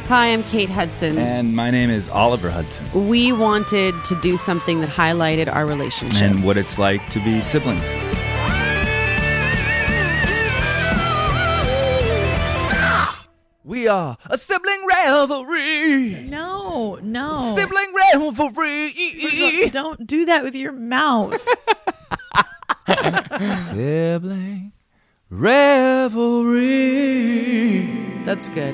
Hi, I'm Kate Hudson. And my name is Oliver Hudson. We wanted to do something that highlighted our relationship. And what it's like to be siblings. We are a sibling revelry. No. Sibling revelry. Don't do that with your mouth. Sibling revelry. That's good.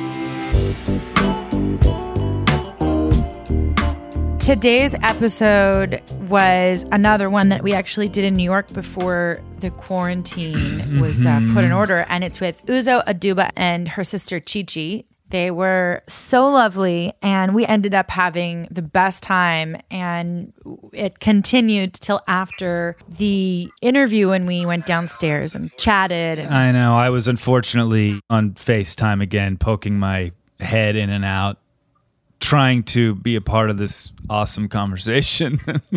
Today's episode was another one that we actually did in New York before the quarantine was put in order. And it's with Uzo Aduba and her sister Chi-Chi. They were so lovely, and we ended up having the best time. And it continued till after the interview when we went downstairs and chatted. I know. I was unfortunately on FaceTime again, poking my head in and out, trying to be a part of this awesome conversation.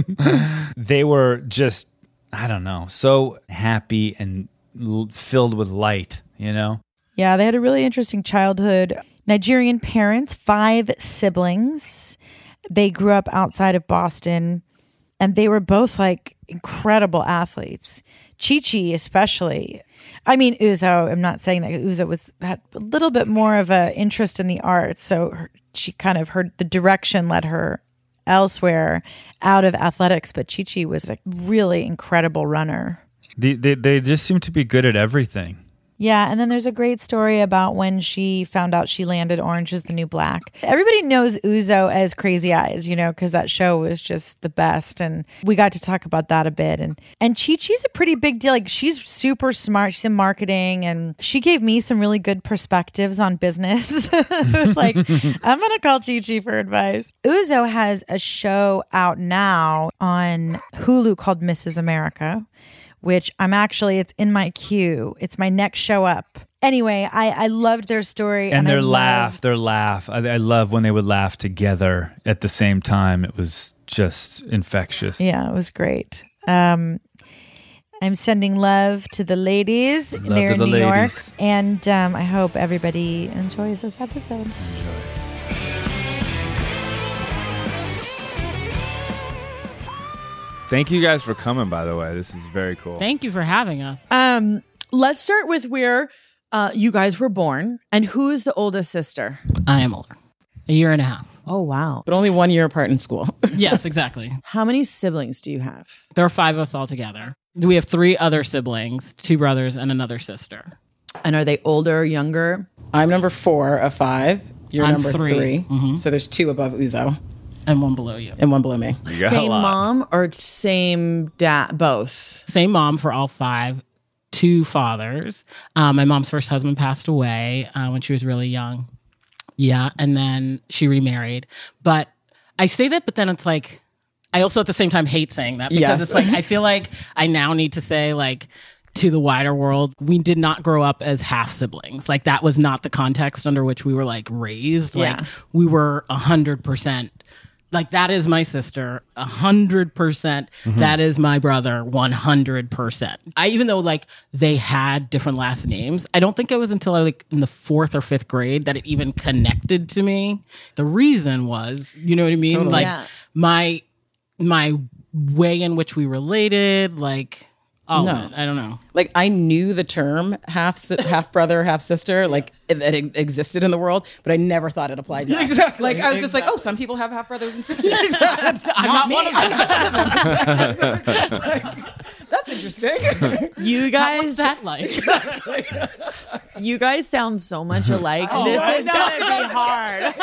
They were just, I don't know, so happy and filled with light, you know? Yeah, they had a really interesting childhood. Nigerian parents, 5 siblings. They grew up outside of Boston, and they were both like incredible athletes. Chi-Chi especially. I mean, Uzo, I'm not saying that Uzo had a little bit more of an interest in the arts, so she kind of heard the direction led her elsewhere out of athletics, but Chi-Chi was a really incredible runner. They just seem to be good at everything. Yeah, and then there's a great story about when she found out she landed Orange is the New Black. Everybody knows Uzo as Crazy Eyes, you know, because that show was just the best, and we got to talk about that a bit. And Chi-Chi's a pretty big deal. Like, she's super smart. She's in marketing, and she gave me some really good perspectives on business. It was like, I'm going to call Chi-Chi for advice. Uzo has a show out now on Hulu called Mrs. America, which it's in my queue. It's my next show up. Anyway, I loved their story. And their laugh. I love when they would laugh together at the same time. It was just infectious. Yeah, it was great. I'm sending love to the ladies there in New York. And I hope everybody enjoys this episode. Enjoy. Thank you guys for coming, by the way. This is very cool. Thank you for having us. Let's start with where you guys were born, and who's the oldest sister? I am older. 1.5 years. Oh, wow. But only 1 year apart in school. Yes, exactly. How many siblings do you have? There are 5 of us all together. We have 3 other siblings, 2 brothers and another sister. And are they older or younger? I'm number 4 of 5. You're I'm number 3. 3. Mm-hmm. So there's 2 above Uzo. And 1 below you. And 1 below me. Same mom or same dad? Both? Same mom for all 5. 2 fathers. My mom's first husband passed away when she was really young. Yeah, and then she remarried. But I say that, but then it's like, I also at the same time hate saying that because it's like, I feel like I now need to say like, to the wider world, we did not grow up as half siblings. Like, that was not the context under which we were like raised. Like, we were 100%. Like, that is my sister, 100%. Mm-hmm. That is my brother, 100%. Even though like they had different last names, I don't think it was until I like in the 4th or 5th grade that it even connected to me. The reason was, you know what I mean? Totally. Like my way in which we related, like, oh, no. I don't know. Like, I knew the term half brother, half sister, like that it existed in the world, but I never thought it applied to us. Exactly. Like, I was just like, oh, some people have half brothers and sisters. I'm not one of them. Like, that's interesting. You guys, what's that like? Exactly. You guys sound so much alike. This is gonna be hard.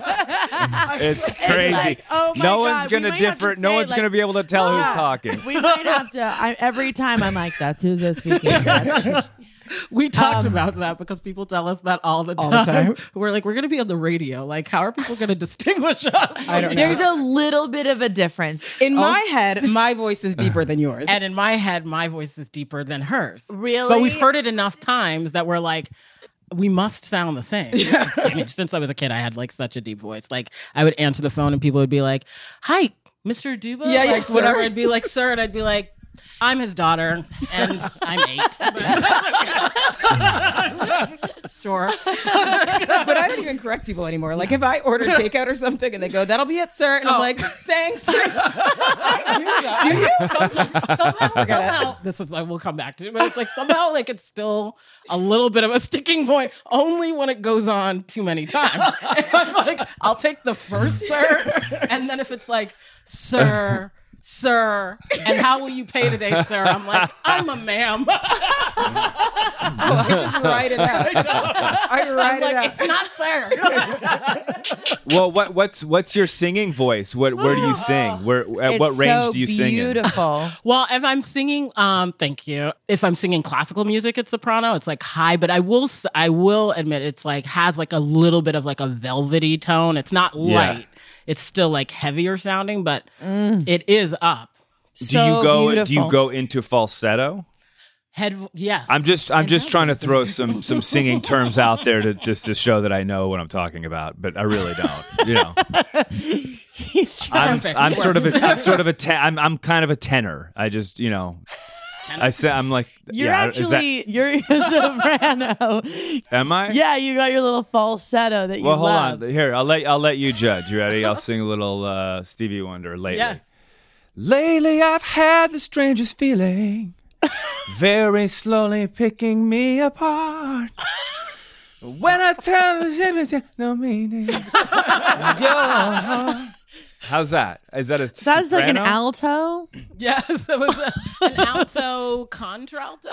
It's crazy. Like, oh my no God, one's gonna we might have differ. to No say, one's like, gonna be able to tell who's talking. We might have to. Every time I'm like, that's Uzo speaking. We talked about that because people tell us that all the time. We're like, we're going to be on the radio. Like, how are people going to distinguish us? I don't know. There's a little bit of a difference. In my head, my voice is deeper than yours. And in my head, my voice is deeper than hers. Really? But we've heard it enough times that we're like, we must sound the same. Yeah. I mean, since I was a kid, I had like such a deep voice. Like, I would answer the phone and people would be like, hi, Mr. Duba? Yeah, like, sir. whatever. I'd be like, sir. And I'd be like, I'm his daughter, and I'm 8. Sure. But I don't even correct people anymore. Like if I order takeout or something and they go, "That'll be it, sir," and I'm like, "Thanks." Somehow, this is like we'll come back to it, but it's like somehow like it's still a little bit of a sticking point only when it goes on too many times. And I'm like, I'll take the first sir, and then if it's like, "Sir, and how will you pay today, sir?" I'm like, "I'm a ma'am." I just write it out. I write it out. It's not sir. Well, what's your singing voice? Where do you sing? At what range do you sing in? Beautiful. Well, if I'm singing, thank you. If I'm singing classical music, it's soprano. It's like high, but I will admit it's like has like a little bit of like a velvety tone. It's not light. It's still like heavier sounding, but it is up. Do you go into falsetto? Yes. I'm just trying to throw some singing terms out there to show that I know what I'm talking about, but I really don't. You know, I'm kind of a tenor. I just I'm like You're a soprano. Am I? Yeah, you got your little falsetto that you Well, hold love. on. Here, I'll let you judge. You ready? I'll sing a little Stevie Wonder. Lately. Yes. Lately, I've had the strangest feeling, very slowly picking me apart. When I tell you, no meaning. How's that? Is that a Sounds like an soprano? alto. Yes, it was an alto contralto.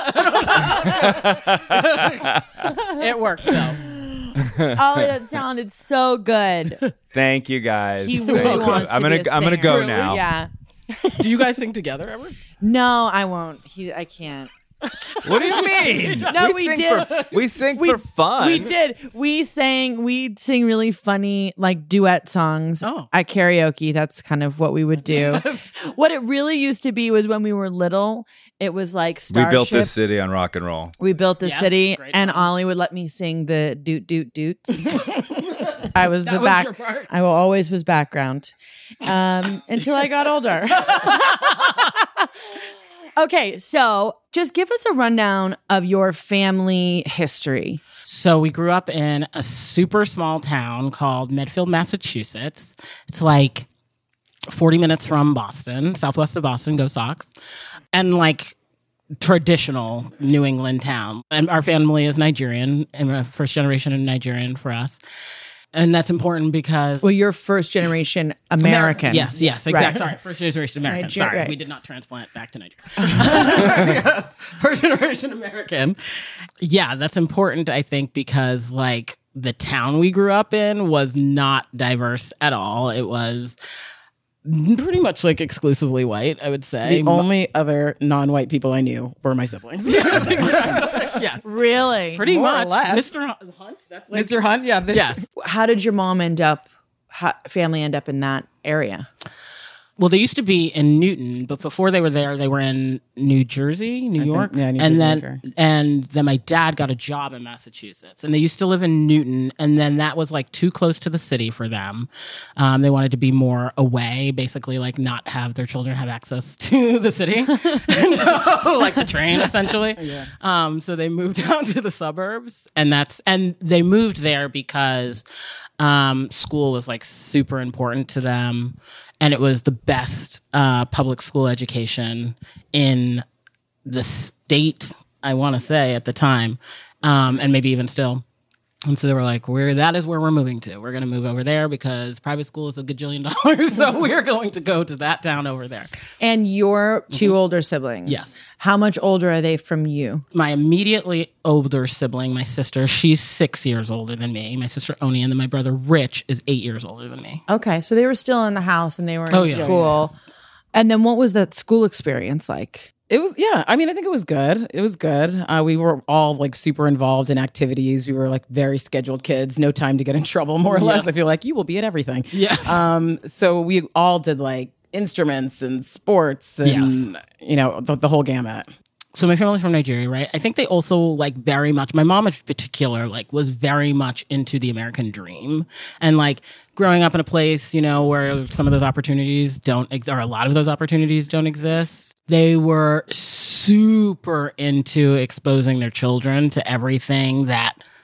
It worked though. Oh, that sounded so good. Thank you guys. He Thank really you. wants to I'm be a gonna singer. go Really? now. Yeah. Do you guys sing together ever? No, I won't. I can't. What do you mean? No, we sing did. we sing for fun. We did. We sing really funny like duet songs at karaoke. That's kind of what we would do. What it really used to be was when we were little, it was like Starship. We built this city on rock and roll. We built the city, great and song. Ollie would let me sing the doot doot doots. I was the was back. your part. I always was background until I got older. Okay, so just give us a rundown of your family history. So we grew up in a super small town called Medfield, Massachusetts. It's like 40 minutes from Boston, southwest of Boston, go Sox. And like traditional New England town. And our family is Nigerian, and first generation Nigerian for us. And that's important because... Well, you're first generation American. Yes, exactly. Right. Sorry, first generation American. Sorry, right. we did not transplant back to Nigeria. Yes, first generation American. Yeah, that's important, I think, because like the town we grew up in was not diverse at all. It was pretty much like exclusively white, I would say. The only other non-white people I knew were my siblings. Yes, Really? pretty More or much. less. Mr. Hunt, that's like... Mr. Hunt, yeah. Yes. How did your mom family end up in that area? Well, they used to be in Newton, but before they were there, they were in New Jersey, New York. yeah, New and Jersey, then my dad got a job in Massachusetts, and they used to live in Newton, and then that was like too close to the city for them. They wanted to be more away, basically like not have their children have access to the city, and so, like the train essentially. Yeah. So they moved out to the suburbs, and they moved there because school was like super important to them. And it was the best public school education in the state, I want to say, at the time, and maybe even still. And so they were like, that is where we're moving to. We're going to move over there because private school is $1 gajillion. So we're going to go to that town over there. And your two older siblings. Yes. How much older are they from you? My immediately older sibling, my sister, she's 6 years older than me. My sister Oni, and then my brother Rich is 8 years older than me. Okay, so they were still in the house and they were in yeah. school. And then what was that school experience like? It was, yeah. I mean, I think it was good. It was good. We were all like super involved in activities. We were like very scheduled kids, no time to get in trouble, more or less. I feel like you will be at everything. Yes. So we all did like instruments and sports and, the whole gamut. So my family's from Nigeria, right? I think they also like very much, my mom in particular, like was very much into the American dream. And like growing up in a place, where some of those opportunities or a lot of those opportunities don't exist. They were super into exposing their children to everything that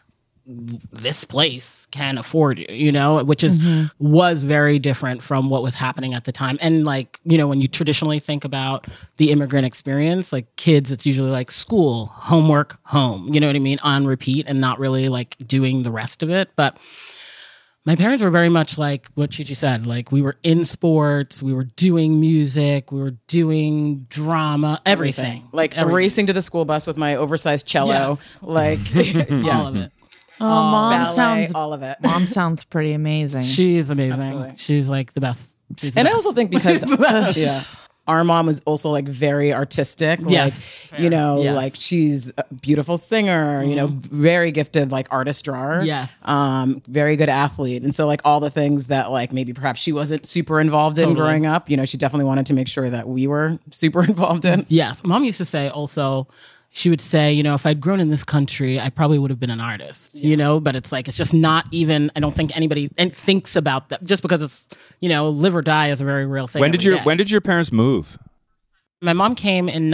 this place can afford you, which is was very different from what was happening at the time. And like, when you traditionally think about the immigrant experience, like kids, it's usually like school, homework, home, you know what I mean, on repeat, and not really like doing the rest of it. But my parents were very much like what Chi Chi said. Like, we were in sports, we were doing music, we were doing drama, everything. Like racing to the school bus with my oversized cello. Yes. Like, all of it. Oh, mom ballet, sounds all of it. Mom sounds pretty amazing. She is amazing. Absolutely. She's like the best. She's the And I best. also think because our mom was also like very artistic. Yes. Like, Yes. like she's a beautiful singer, very gifted like artist drawer. Yes. Very good athlete. And so like all the things that like maybe perhaps she wasn't super involved in growing up, she definitely wanted to make sure that we were super involved in. Yes. Mom used to say also, she would say, if I'd grown in this country, I probably would have been an artist, but it's like, it's just not even, I don't think anybody thinks about that just because it's, live or die is a very real thing. When did your parents move? My mom came in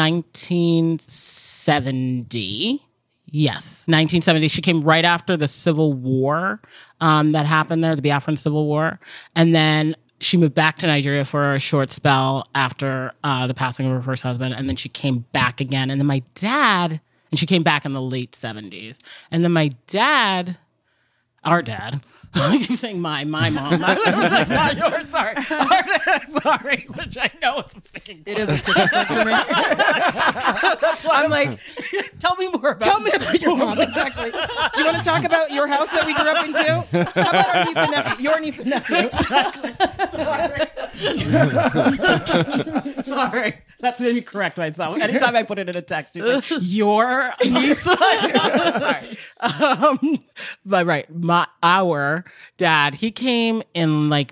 1970. Yes, 1970. She came right after the Civil War that happened there, the Biafran Civil War. And then she moved back to Nigeria for a short spell after the passing of her first husband. And then she came back again. And then my dad, and she came back in the late 70s. And then my dad, our dad, I keep saying my mom. I was like, not yours, sorry. Our dad, sorry, which I know is a sticking point. It is a sticking point for me. That's why I'm like, Tell me more about tell me about your mom. Exactly. Do you want to talk about your house that we grew up into? How about our niece and nephew? Your niece and nephew. Sorry. That's made me correct myself. Anytime I put it in a text, you think, your niece. Sorry. But right, our dad, he came in like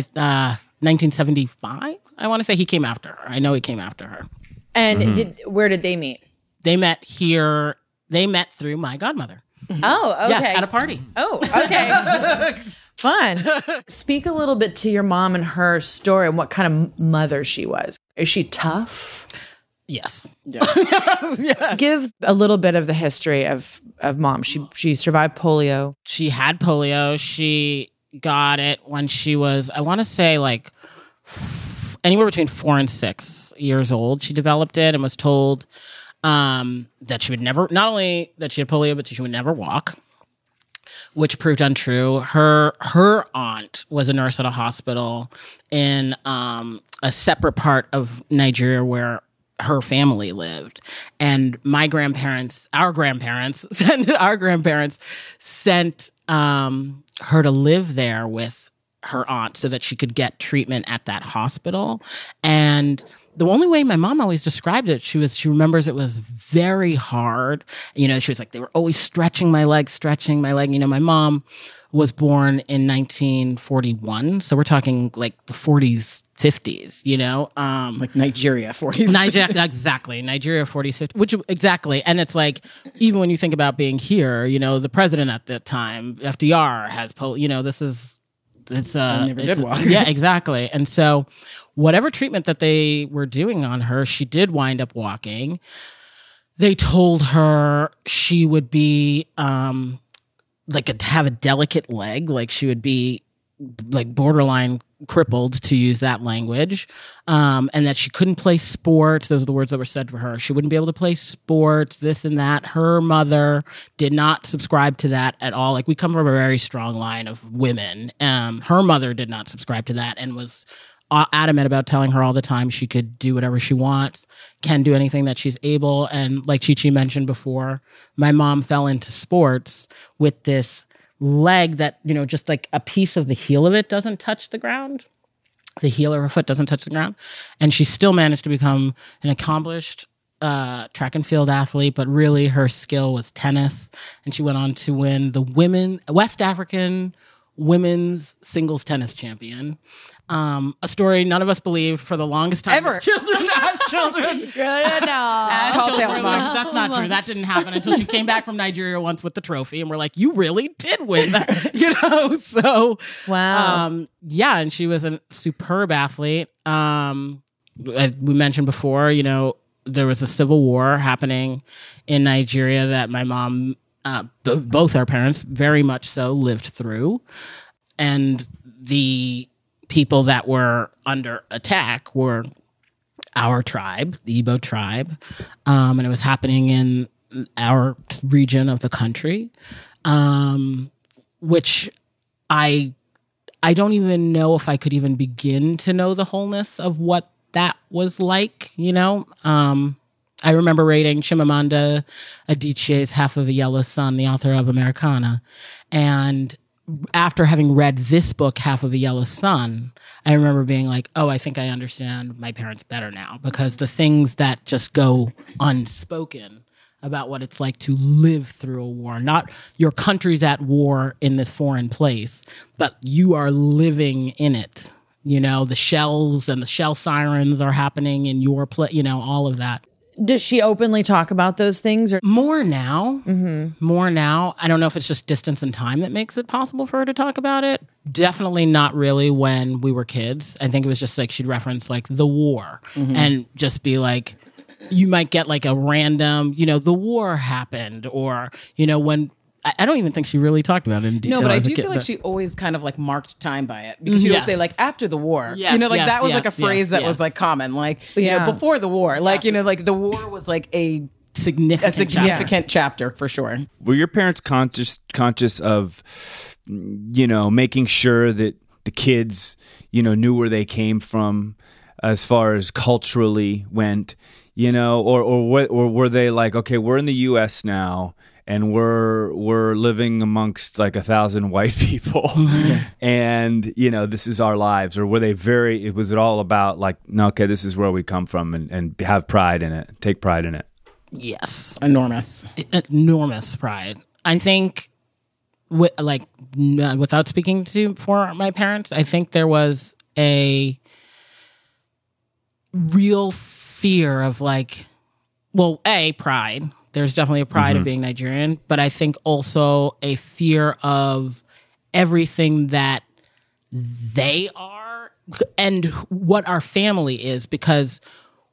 1975. I want to say he came after her. I know he came after her. And where did they meet? They met here. They met through my godmother. Oh, okay. Yes, at a party. Oh, okay. Fun. Speak a little bit to your mom and her story and what kind of mother she was. Is she tough? Yes. Give a little bit of the history of mom. She survived polio. She had polio. She got it when she was, I want to say, like anywhere between 4 and 6 years old. She developed it and was told that she would never, not only that she had polio, but she would never walk, which proved untrue. Her aunt was a nurse at a hospital in a separate part of Nigeria where her family lived. And our grandparents sent her to live there with her aunt so that she could get treatment at that hospital. And the only way my mom always described it, she remembers it was very hard. She was like, they were always stretching my leg. My mom was born in 1941. So we're talking like the 40s, 50s, like Nigeria 40s. Exactly. Nigeria 40s, 50s, which exactly. And it's like, even when you think about being here, the president at that time, FDR has I never did walk. Yeah, exactly. And so whatever treatment that they were doing on her, she did wind up walking. They told her she would be have a delicate leg, like she would be like borderline crippled, to use that language, and that she couldn't play sports. Those are the words that were said to her. She wouldn't be able to play sports, this and that. Her mother did not subscribe to that at all. Like, we come from a very strong line of women. Her mother did not subscribe to that and was adamant about telling her all the time she could do whatever she wants, can do anything that she's able. And like Chi Chi mentioned before, my mom fell into sports with this leg that, just like a piece of the heel of it doesn't touch the ground. The heel of her foot doesn't touch the ground. And she still managed to become an accomplished track and field athlete, but really her skill was tennis. And she went on to win the West African women's singles tennis champion. A story none of us believed for the longest time. Ever. As children. Tall tales, Mom. That's not true. That didn't happen until she came back from Nigeria once with the trophy, and we're like, you really did win that, So, wow. yeah, and she was a superb athlete. We mentioned before, there was a civil war happening in Nigeria that my mom both our parents very much so lived through. And the people that were under attack were our tribe, the Igbo tribe. And it was happening in our region of the country, which I don't even know if I could even begin to know the wholeness of what that was like, you know? I remember reading Chimamanda Adichie's Half of a Yellow Sun, the author of Americana. And after having read this book, Half of a Yellow Sun, I remember being like, oh, I think I understand my parents better now, because the things that just go unspoken about what it's like to live through a war, not your country's at war in this foreign place, but you are living in it. You know, the shells and the shell sirens are happening in your place, you know, all of that. Does she openly talk about those things? Or More now. More now. I don't know if it's just distance and time that makes it possible for her to talk about it. Definitely not really when we were kids. I think it was just like she'd reference like the war and just be like, you might get like a random, you know, the war happened, or, you know, when I don't even think she really talked about it in detail. No, but I as a do kid, feel like she always kind of like marked time by it, because she would Yes. say like after the war, Yes, you know, like yes, that was like a yes, phrase that was yes. like common, like you Yeah. know, before the war, like you know, like the war was like a significant chapter for sure. Were your parents conscious of, you know, making sure that the kids, you know, knew where they came from as far as culturally went, you know, or were they like, okay, we're in the U.S. now and we're living amongst like 1,000 white people, and you know, this is our lives? Or were they was it all about like, no, okay, this is where we come from, and have pride in it, take pride in it? Yes. Enormous. Enormous pride. I think, without speaking for my parents, I think there was a real fear of like, well, pride. There's definitely a pride of being Nigerian, but I think also a fear of everything that they are and what our family is, because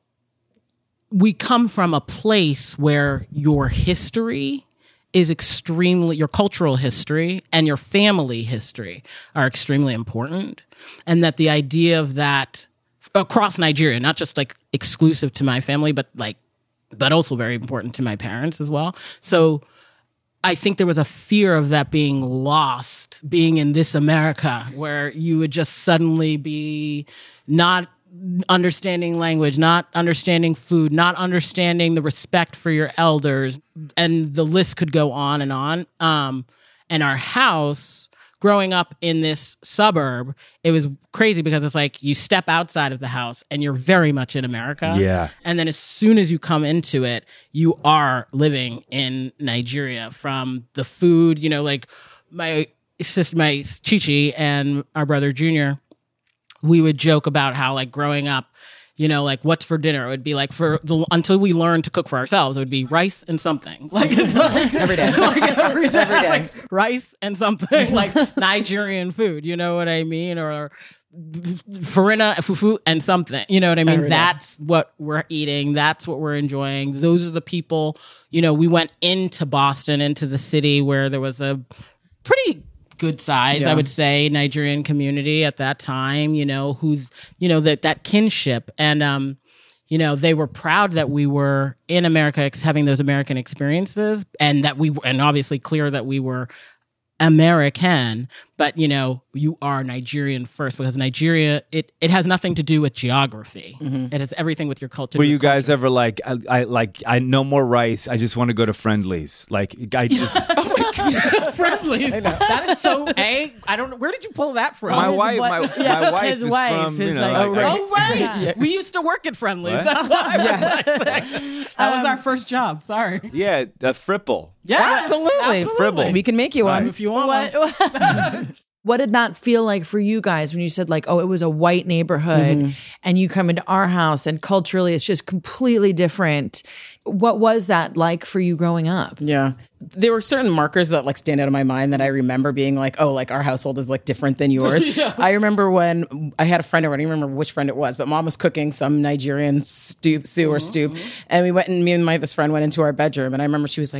we come from a place where your history is your cultural history and your family history are extremely important. And that the idea of that across Nigeria, not just like exclusive to my family, but also very important to my parents as well. So I think there was a fear of that being lost, being in this America where you would just suddenly be not understanding language, not understanding food, not understanding the respect for your elders. And the list could go on and on. And our house, growing up in this suburb, it was crazy because it's like you step outside of the house and you're very much in America. Yeah. And then as soon as you come into it, you are living in Nigeria. From the food, you know, like my Chichi and our brother Junior, we would joke about how like growing up, you know, like what's for dinner? It would be like until we learned to cook for ourselves, it would be rice and something. Like it's like Every day. every day. Every day. Like rice and something, like Nigerian food, you know what I mean? Or farina, fufu, and something, you know what I mean? Every day. That's what we're eating. That's what we're enjoying. Those are the people, you know, we went into Boston, into the city where there was a pretty good size, I would say, Nigerian community at that time, you know, who's, you know, that kinship. And, you know, they were proud that we were in America, having those American experiences, and and obviously clear that we were American, but you know, you are Nigerian first, because Nigeria, it has nothing to do with geography. It has everything with your culture. Were you guys ever like, I no more rice, I just want to go to Friendly's? Like, I just Friendly? That is so. I don't know. Where did you pull that from? my wife, my wife his is wife from, is you know, like, Oh, right. We used to work at Friendly's. What? That's why I was like, that was our first job. Sorry. yeah, a fripple. Yes, Absolutely. Fribble. We can make you one. If you want one. What did that feel like for you guys when you said like, oh, it was a white neighborhood and you come into our house and culturally it's just completely different? What was that like for you growing up? Yeah. There were certain markers that like stand out in my mind that I remember being like, oh, like our household is like different than yours. I remember when I had a friend over, I don't even remember which friend it was, but mom was cooking some Nigerian stew, and we went and me and this friend went into our bedroom, and I remember she was like,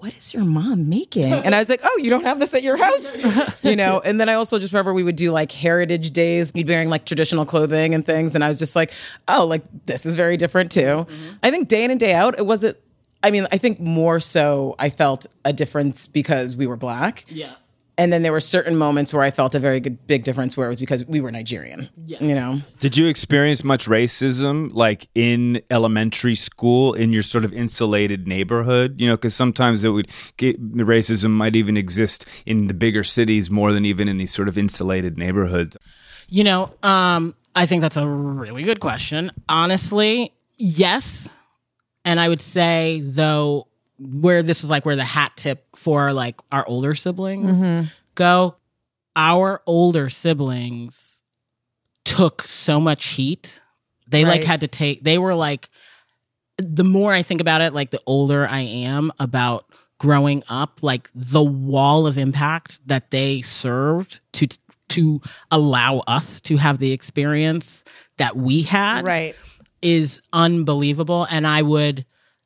what is your mom making? And I was like, oh, you don't have this at your house? You know? And then I also just remember we would do like heritage days. We'd be wearing like traditional clothing and things. And I was just like, oh, like this is very different too. I think day in and day out, it wasn't, I mean, I think more so I felt a difference because we were Black. Yeah. And then there were certain moments where I felt a very big difference where it was because we were Nigerian, you know? Did you experience much racism like in elementary school in your sort of insulated neighborhood? You know, because sometimes racism might even exist in the bigger cities more than even in these sort of insulated neighborhoods. You know, I think that's a really good question. Honestly, yes. And I would say, though, where this is like where the hat tip for like our older siblings go, our older siblings took so much heat. They like had to take, they were like, the more I think about it, like the older I am about growing up, like the wall of impact that they served to allow us to have the experience that we had is unbelievable. And I would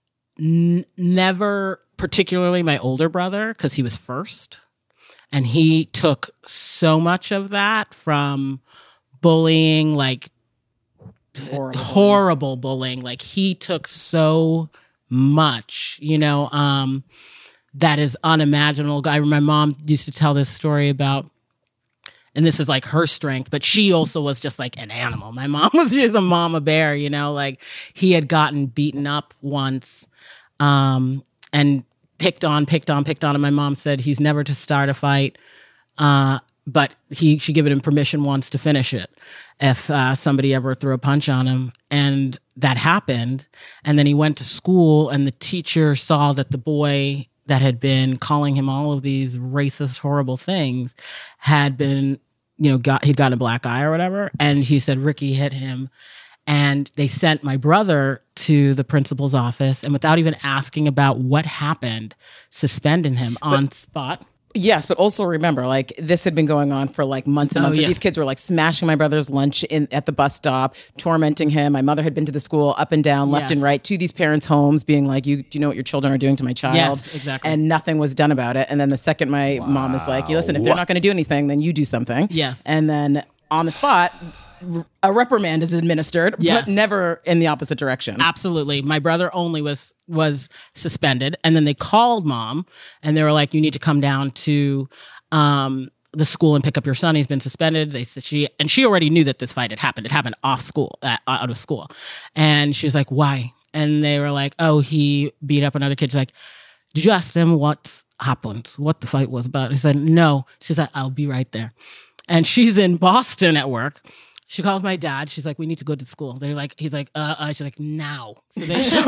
never, particularly my older brother, because he was first, and he took so much of that from bullying, like horrible bullying. Like he took so much, you know, that is unimaginable. I remember my mom used to tell this story about, and this is like her strength, but she also was just like an animal. My mom was just a mama bear, you know, like he had gotten beaten up once, and picked on. And my mom said he's never to start a fight, but she given him permission once to finish it if somebody ever threw a punch on him. And that happened. And then he went to school, and the teacher saw that the boy that had been calling him all of these racist, horrible things had been, you know, he'd gotten a black eye or whatever. And he said Ricky hit him. And they sent my brother to the principal's office, and without even asking about what happened, suspending him on spot. Yes, but also remember, like, this had been going on for like months and months. These kids were like smashing my brother's lunch at the bus stop, tormenting him. My mother had been to the school up and down, left and right, to these parents' homes, being like, do you know what your children are doing to my child? Yes, exactly. And nothing was done about it. And then the second my mom is like, listen, if they're not going to do anything, then you do something. Yes. And then on the spot, a reprimand is administered, but never in the opposite direction. Absolutely. My brother only was suspended, and then they called mom, and they were like, you need to come down to the school and pick up your son. He's been suspended. They said she already knew that this fight had happened. It happened off school, out of school. And she was like, why? And they were like, oh, he beat up another kid. She's like, did you ask them what happened, what the fight was about? He said, no. She's like, I'll be right there. And she's in Boston at work. She calls my dad. She's like, we need to go to school. They're like, he's like, she's like, now. So they show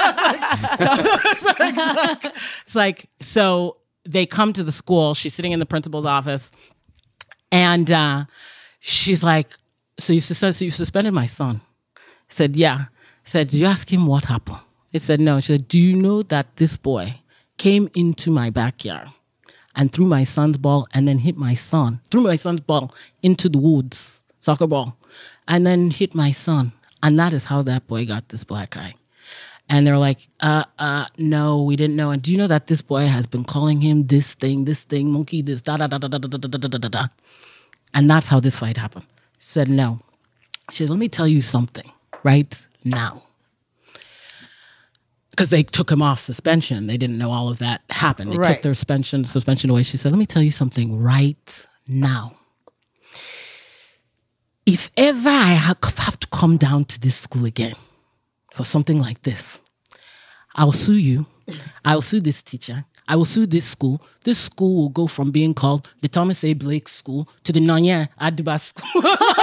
up. It's like, so they come to the school. She's sitting in the principal's office. And she's like, so you suspended my son? I said, yeah. I said, did you ask him what happened? He said, no. She said, do you know that this boy came into my backyard and threw my son's ball and then hit my son, threw my son's ball into the woods, soccer ball, and then hit my son. And that is how that boy got this black eye. And they're like, no, we didn't know. And do you know that this boy has been calling him this thing, monkey, this, da, da, da, da, da, da, da, da, da, da. And that's how this fight happened. She said, no. She said, let me tell you something right now. Because they took him off suspension. They didn't know all of that happened. They took their suspension away. She said, let me tell you something right now. If ever I have to come down to this school again for something like this, I'll sue you. I'll sue this teacher. I will sue this school. This school will go from being called the Thomas A. Blake School to the Nanya Aduba School.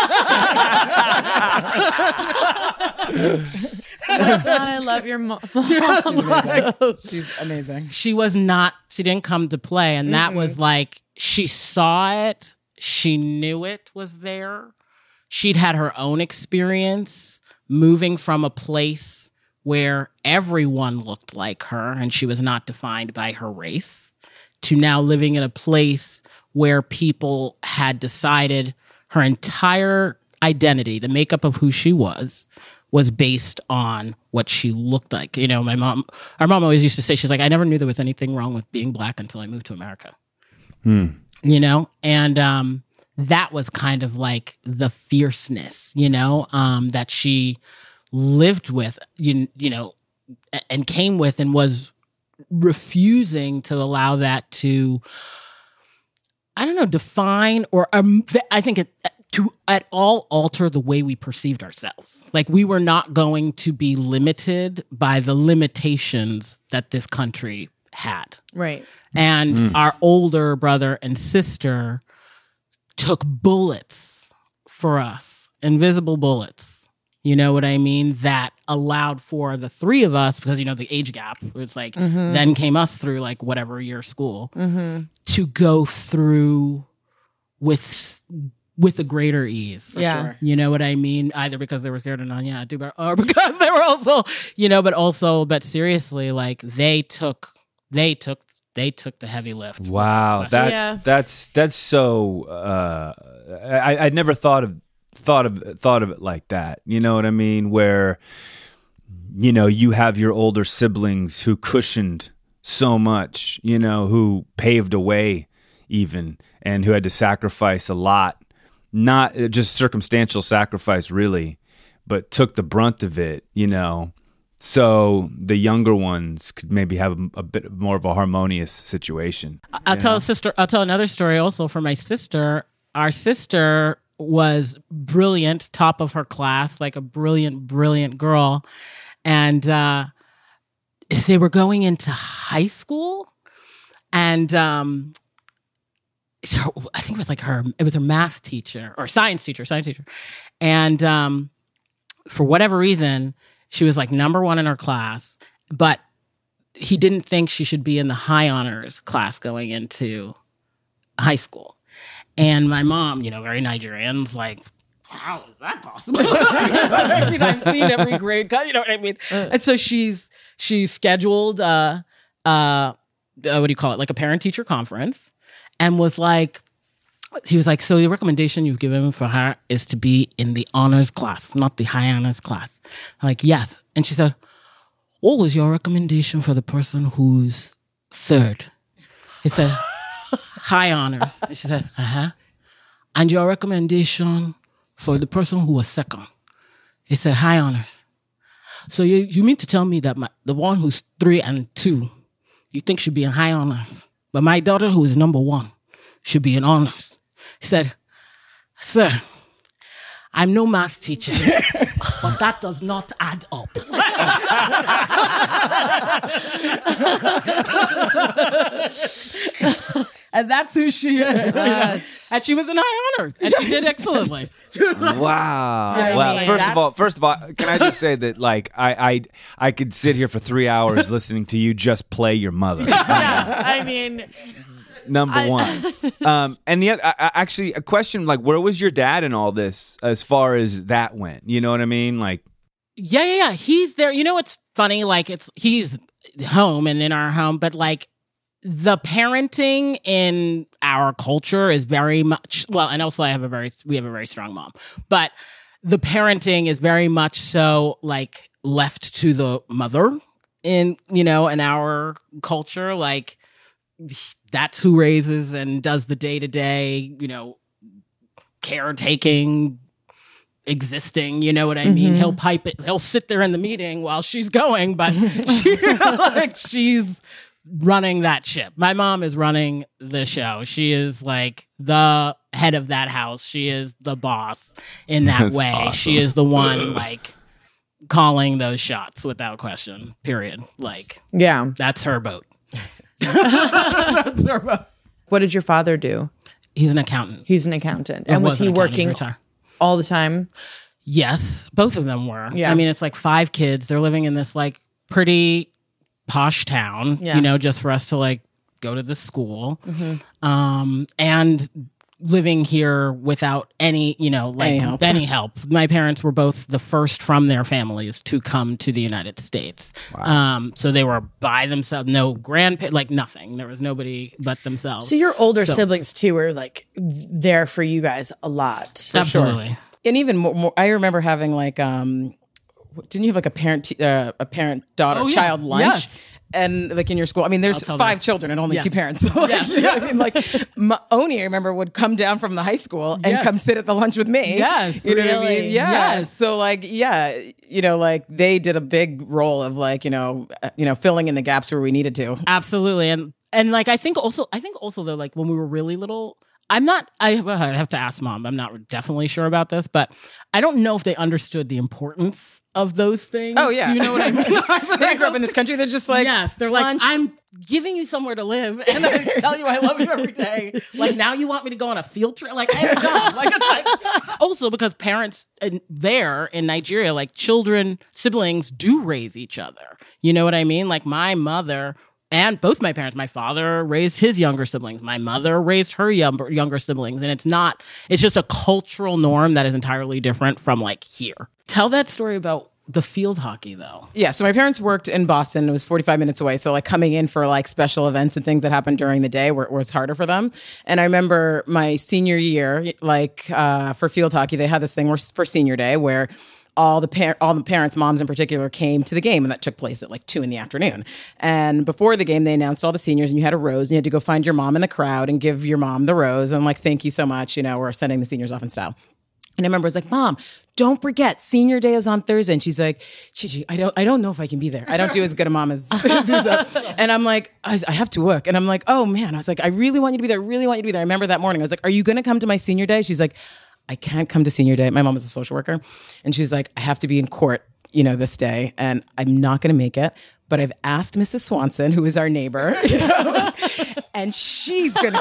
God, I love your mom. She's amazing. She didn't come to play. And that was like, she saw it. She knew it was there. She'd had her own experience moving from a place where everyone looked like her and she was not defined by her race, to now living in a place where people had decided her entire identity, the makeup of who she was was based on what she looked like. You know, our mom always used to say, she's like, I never knew there was anything wrong with being Black until I moved to America. You know, and that was kind of like the fierceness, you know, that she lived with, you know, and came with, and was refusing to allow that to, I don't know, define or I think to at all alter the way we perceived ourselves. Like, we were not going to be limited by the limitations that this country had. Right. And our older brother and sister took bullets for us, invisible bullets. You know what I mean? That allowed for the three of us, because, you know, the age gap, it's like, then came us through like whatever year school, to go through with a greater ease. Yeah. Sure. You know what I mean? Either because they were scared of Nanya, or because they were also, you know, but seriously, like, they took the heavy lift. Wow, that's so. I'd never thought of it like that. You know what I mean? Where, you know, you have your older siblings who cushioned so much, you know, who paved a way even, and who had to sacrifice a lot, not just circumstantial sacrifice really, but took the brunt of it, you know. So the younger ones could maybe have a bit more of a harmonious situation. I'll tell another story also for my sister. Our sister was brilliant, top of her class, like a brilliant girl. And they were going into high school. And so I think it was her math teacher or science teacher. And for whatever reason, she was like number one in her class, but he didn't think she should be in the high honors class going into high school. And my mom, you know, very Nigerian's like, how is that possible? I mean, I've seen every grade, you know what I mean? And so she scheduled, what do you call it? Like a parent teacher conference, and was like, he was like, so the recommendation you've given for her is to be in the honors class, not the high honors class. I'm like, yes. And she said, what was your recommendation for the person who's third? He said, high honors. And she said, and your recommendation for the person who was second? He said, high honors. So you mean to tell me that the one who's 3 and 2, you think should be in high honors, but my daughter who is number 1 should be in honors? He said, sir, I'm no math teacher, but that does not add up. And that's who she is. Yes. And she was in high honors, and she did excellently. Wow. Well, first of all, can I just say that, like, I could sit here for 3 hours listening to you just play your mother. Yeah, I mean, number one. And the other, actually, a question, like, where was your dad in all this as far as that went? You know what I mean? Like, yeah. He's there. You know what's funny? Like, he's home and in our home, but like, the parenting in our culture is very much, well, and also we have a very strong mom, but the parenting is very much so like left to the mother in our culture. Like, that's who raises and does the day-to-day, caretaking, existing, you know what I mean? He'll pipe it, he'll sit there in the meeting while she's going, but she's running that ship. My mom is running the show. She is like the head of that house. She is the boss in that That's way. Awesome. She is the one like calling those shots without question, period. Like, yeah, that's her boat. That's her boat. What did your father do? He's an accountant. And was he working all the time? Yes, both of them were. Yeah. I mean, it's like 5 kids. They're living in this like pretty posh town, just for us to like go to the school, and living here without any, any help. My parents were both the first from their families to come to the United States. Wow. So they were by themselves, no grandparents, like nothing. There was nobody but themselves. So your older siblings too were like there for you guys a lot. Absolutely. Sure. And even more, I remember having like, didn't you have like a parent daughter child lunch? Yes. And like in your school, I mean, there's 5 children and only 2 parents. So like, you know what I mean? Like Oni, I remember, would come down from the high school and come sit at the lunch with me. Yes, you know what I really? mean? Yeah. Yes. So like, you know, like they did a big role of like, you know, filling in the gaps where we needed to. Absolutely. And like, I think also though, like when we were really little, I have to ask Mom. I'm not definitely sure about this, but I don't know if they understood the importance of those things. Oh, yeah. Do you know what I mean? I grew up in this country. They're just like, yes, they're like, lunch. I'm giving you somewhere to live, and I tell you I love you every day. Like, now you want me to go on a field trip? Like, I have a job. Like, it's like, also because parents there in Nigeria, like siblings do raise each other. You know what I mean? Like my mother and both my parents, my father raised his younger siblings. My mother raised her younger siblings. And it's just a cultural norm that is entirely different from like here. Tell that story about the field hockey though. Yeah. So my parents worked in Boston. It was 45 minutes away. So like coming in for like special events and things that happened during the day was harder for them. And I remember my senior year, like for field hockey, they had this thing for senior day where all the parents, moms in particular, came to the game, and that took place at like 2 p.m. And before the game, they announced all the seniors, and you had a rose, and you had to go find your mom in the crowd and give your mom the rose and like, thank you so much, you know, we're sending the seniors off in style. And I remember I was like, Mom, don't forget, senior day is on Thursday. And she's like, Gigi, I don't know if I can be there. I don't do as good a mom as Zuza. And I'm like, I have to work. And I'm like, oh man, I was like, I really want you to be there. I remember that morning. I was like, are you going to come to my senior day? She's like, I can't come to senior day. My mom was a social worker. And she's like, I have to be in court, you know, this day. And I'm not going to make it. But I've asked Mrs. Swanson, who is our neighbor, you know, and she's going to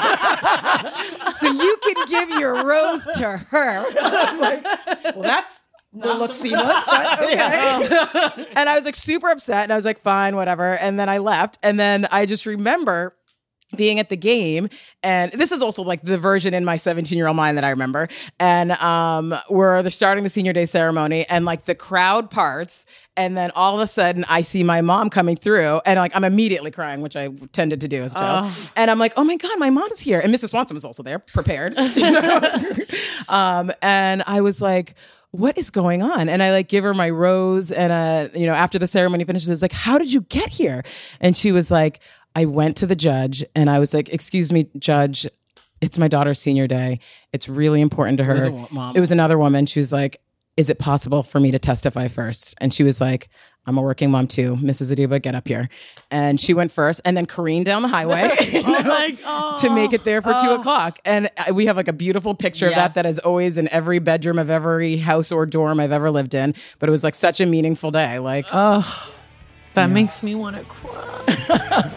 come. So you can give your rose to her. I was like, well, will look seamless, but okay. And I was like super upset. And I was like, fine, whatever. And then I left. And then I just remember being at the game, and this is also like the version in my 17-year-old mind that I remember, and where they're starting the senior day ceremony, and like the crowd parts, and then all of a sudden I see my mom coming through, and like I'm immediately crying, which I tended to do as a child, and I'm like, oh my God, my mom's here, and Mrs. Swanson was also there, prepared, you know? And I was like, what is going on? And I like give her my rose, and you know, after the ceremony finishes, it's like, how did you get here? And she was like, I went to the judge and I was like, excuse me, judge, it's my daughter's senior day. It's really important to her. It was another woman. She was like, is it possible for me to testify first? And she was like, I'm a working mom too. Mrs. Adiba, get up here. And she went first and then careened down the highway to make it there for 2:00. And we have like a beautiful picture of that is always in every bedroom of every house or dorm I've ever lived in. But it was like such a meaningful day. Like, that makes me want to cry.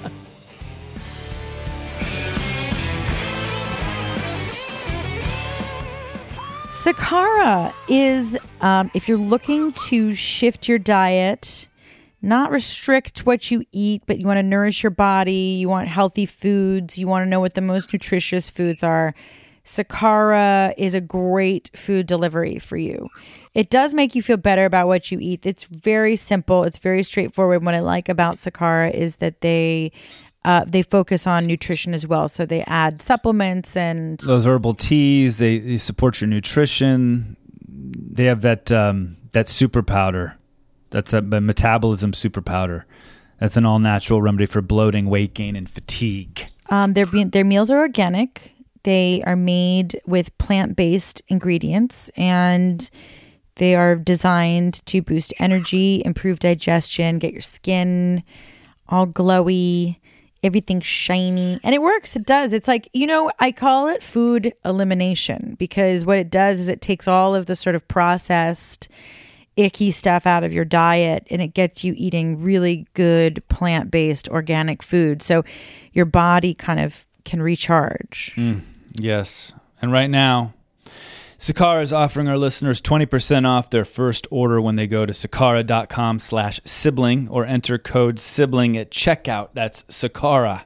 Sakara is, if you're looking to shift your diet, not restrict what you eat, but you want to nourish your body, you want healthy foods, you want to know what the most nutritious foods are, Sakara is a great food delivery for you. It does make you feel better about what you eat. It's very simple. It's very straightforward. What I like about Sakara is that they focus on nutrition as well. So they add supplements and those herbal teas. They support your nutrition. They have that super powder. That's a metabolism super powder. That's an all natural remedy for bloating, weight gain, and fatigue. Their meals are organic. They are made with plant-based ingredients, and they are designed to boost energy, improve digestion, get your skin all glowy, everything shiny. And it works. It does. It's like, you know, I call it food elimination, because what it does is it takes all of the sort of processed, icky stuff out of your diet, and it gets you eating really good plant-based organic food. So your body kind of can recharge. Yes. And right now, Sakara is offering our listeners 20% off their first order when they go to sakara.com/sibling or enter code sibling at checkout. That's Sakara,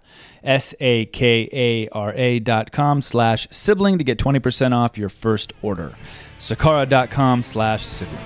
SAKARA.com/sibling to get 20% off your first order. Sakara.com/sibling.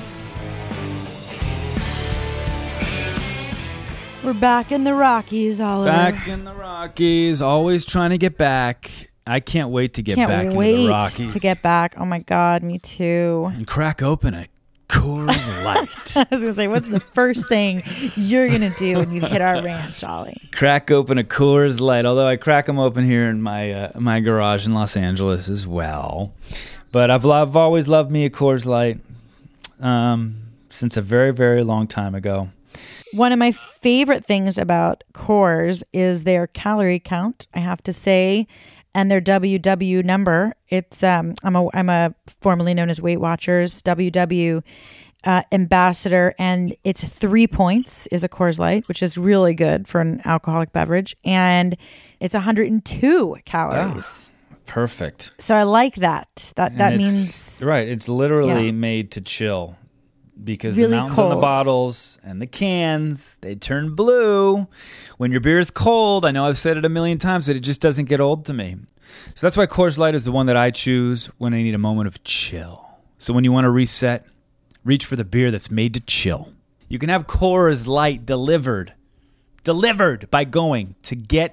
We're back in the Rockies, Oliver. Back in the Rockies, always trying to get back. I can't wait to get back into the Rockies. To get back. Oh my God, me too. And crack open a Coors Light. I was gonna say, what's the first thing you're gonna do when you hit our ranch, Ollie? Crack open a Coors Light, although I crack them open here in my garage in Los Angeles as well. But I've always loved me a Coors Light since a very, very long time ago. One of my favorite things about Coors is their calorie count, I have to say, and their WW number. It's I'm a formerly known as Weight Watchers WW ambassador, and it's 3 points is a Coors Light, which is really good for an alcoholic beverage, and it's 102 calories. Oh, perfect. So I like that. That means right. It's literally Yeah. made to chill. Because Really the mountains on the cold. bottles and the cans, they turn blue when your beer is cold. I know I've said it a million times, but it just doesn't get old to me. So that's why Coors Light is the one that I choose when I need a moment of chill. So when you want to reset, reach for the beer that's made to chill. You can have Coors Light delivered by going to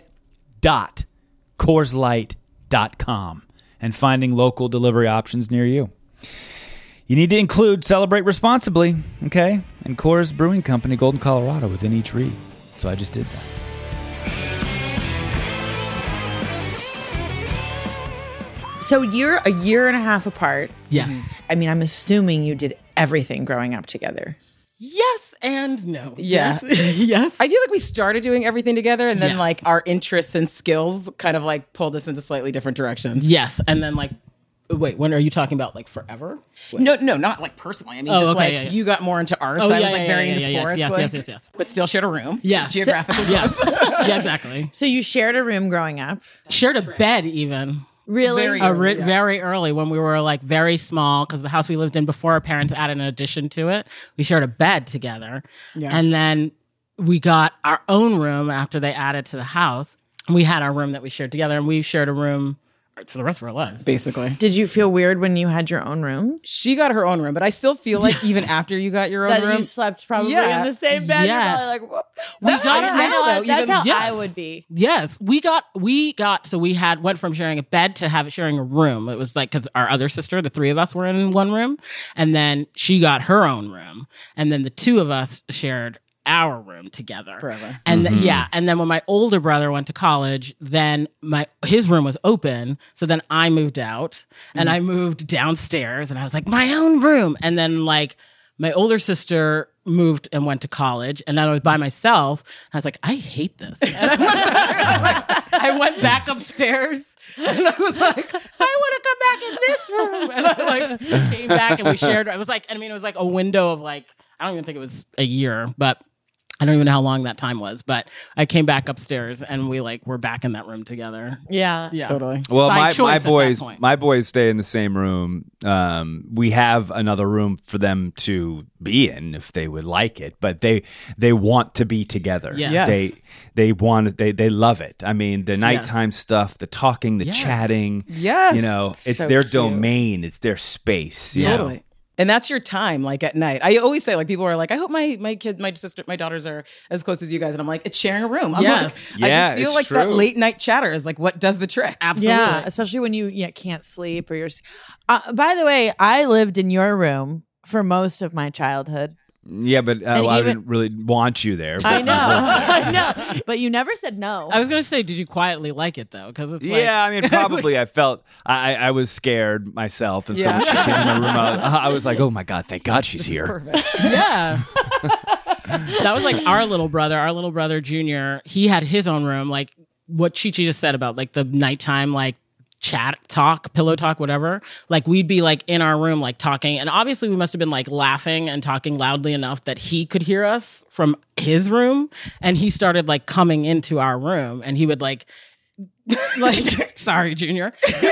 get.CoorsLight.com and finding local delivery options near you. You need to include celebrate responsibly, okay? And Coors Brewing Company, Golden, Colorado, within each read. So I just did that. So you're a year and a half apart. Yeah. I mean, I'm assuming you did everything growing up together. Yes and no. Yeah. Yes. Yes. I feel like we started doing everything together, and then Yes. like our interests and skills kind of like pulled us into slightly different directions. Yes. And then like, wait, when are you talking about like forever? No, not like personally. I mean, Oh, just okay, like yeah, yeah. you got more into arts. Oh, I yeah, was like yeah, very yeah, into yeah, sports. yes, like, yes. But still shared a room. Yes. Geographically Yes. close. Yeah, exactly. So you shared a room growing up. Shared a bed even. Really? Very Very early when we were like very small, because the house we lived in before our parents added an addition to it, we shared a bed together. Yes. And then we got our own room after they added to the house. We had our room that we shared together, and we shared a room for the rest of our lives. Basically. Did you feel weird when you had your own room? She got her own room, but I still feel like even after you got your own That room, you slept probably Yeah. in the same bed. Yes. You're probably like, "Whoop." We got I our know, now, though, that's even- how yes. I would be. Yes, we went from sharing a bed to sharing a room. It was like, because our other sister, the three of us were in one room, and then she got her own room, and then the two of us shared our room together Forever. And and then when my older brother went to college, then his room was open, so then I moved out and I moved downstairs, and I was like, my own room. And then like my older sister moved and went to college, and then I was by myself, and I was like, I hate this. And I went back upstairs, and I was like, I want to come back in this room. And I like came back, and we shared. It was like, I mean, it was like a window of like, I don't even think it was a year, but I don't even know how long that time was. But I came back upstairs, and we like were back in that room together. Yeah. Yeah, Totally. Well, By my choice at that boys, point. my boys stay in the same room. We have another room for them to be in if they would like it, but they want to be together. Yes. Yes. They want they love it. I mean, the nighttime stuff, the talking, the Yes. chatting. Yes. You know, it's So their cute. domain. It's their space. you know? Totally. And that's your time, like at night. I always say, like, people are like, I hope my kids, my sister, my daughters are as close as you guys. And I'm like, it's sharing a room. I'm Yes. like, Yeah, I just feel it's like that true. late night chatter is like what does the trick. Absolutely. Yeah, especially when you can't sleep or you're. By the way, I lived in your room for most of my childhood. Yeah, but I even- didn't really want you there. I but- know, I know, but you never said no. I was gonna say, did you quietly like it though? Because it's Yeah, I mean, probably. I felt I was scared myself, and so when she came in my room, I was like, "Oh my god, thank God she's here." like, yeah. That was like our little brother Junior. He had his own room, like what Chi Chi just said about like the nighttime, like chat talk, pillow talk, whatever. Like we'd be like in our room, like talking, and obviously we must have been like laughing and talking loudly enough that he could hear us from his room, and he started like coming into our room, and he would like sorry, Junior.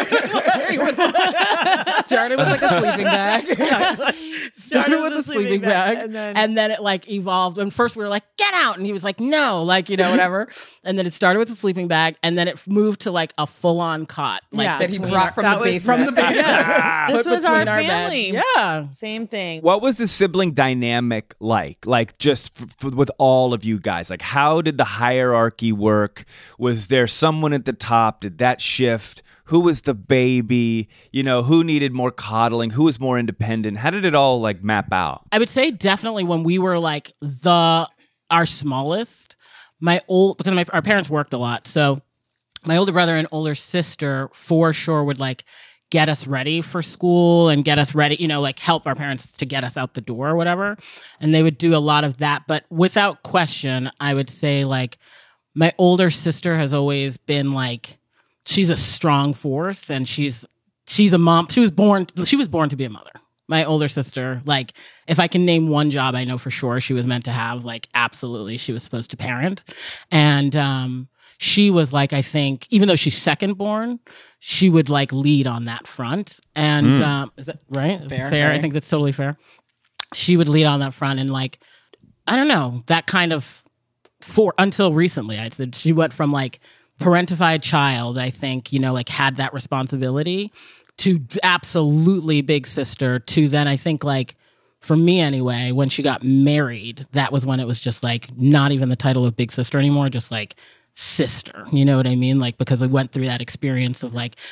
Started with like a sleeping bag. Started with a sleeping bag. And then it like evolved. And first we were like, get out. And he was like, no, like, you know, whatever. And then it started with a sleeping bag. And then it moved to like a full on cot. Like Yeah. that he between brought from That the was basement. from the basement. This Put was our between our bed. family. Yeah. Same thing. What was the sibling dynamic like? Like just with all of you guys? Like how did the hierarchy work? Was there someone at the top? Did that shift? who was the baby, who needed more coddling, who was more independent? How did it all like map out? I would say definitely when we were like our smallest, because our parents worked a lot. So my older brother and older sister for sure would like get us ready for school and get us ready, like help our parents to get us out the door or whatever. And they would do a lot of that. But without question, I would say like my older sister has always been like, she's a strong force and she's a mom. She was born to be a mother. My older sister, like if I can name one job I know for sure she was meant to have, like absolutely she was supposed to parent. And, she was like, I think, even though she's second born, she would like lead on that front. And is that right? Fair. I think that's totally fair. She would lead on that front. And like, I don't know, that kind of until recently, I'd said she went from like parentified child, I think, like had that responsibility to absolutely big sister to then I think like, for me anyway, when she got married, that was when it was just like not even the title of big sister anymore, just like sister, you know what I mean? Like, because we went through that experience of like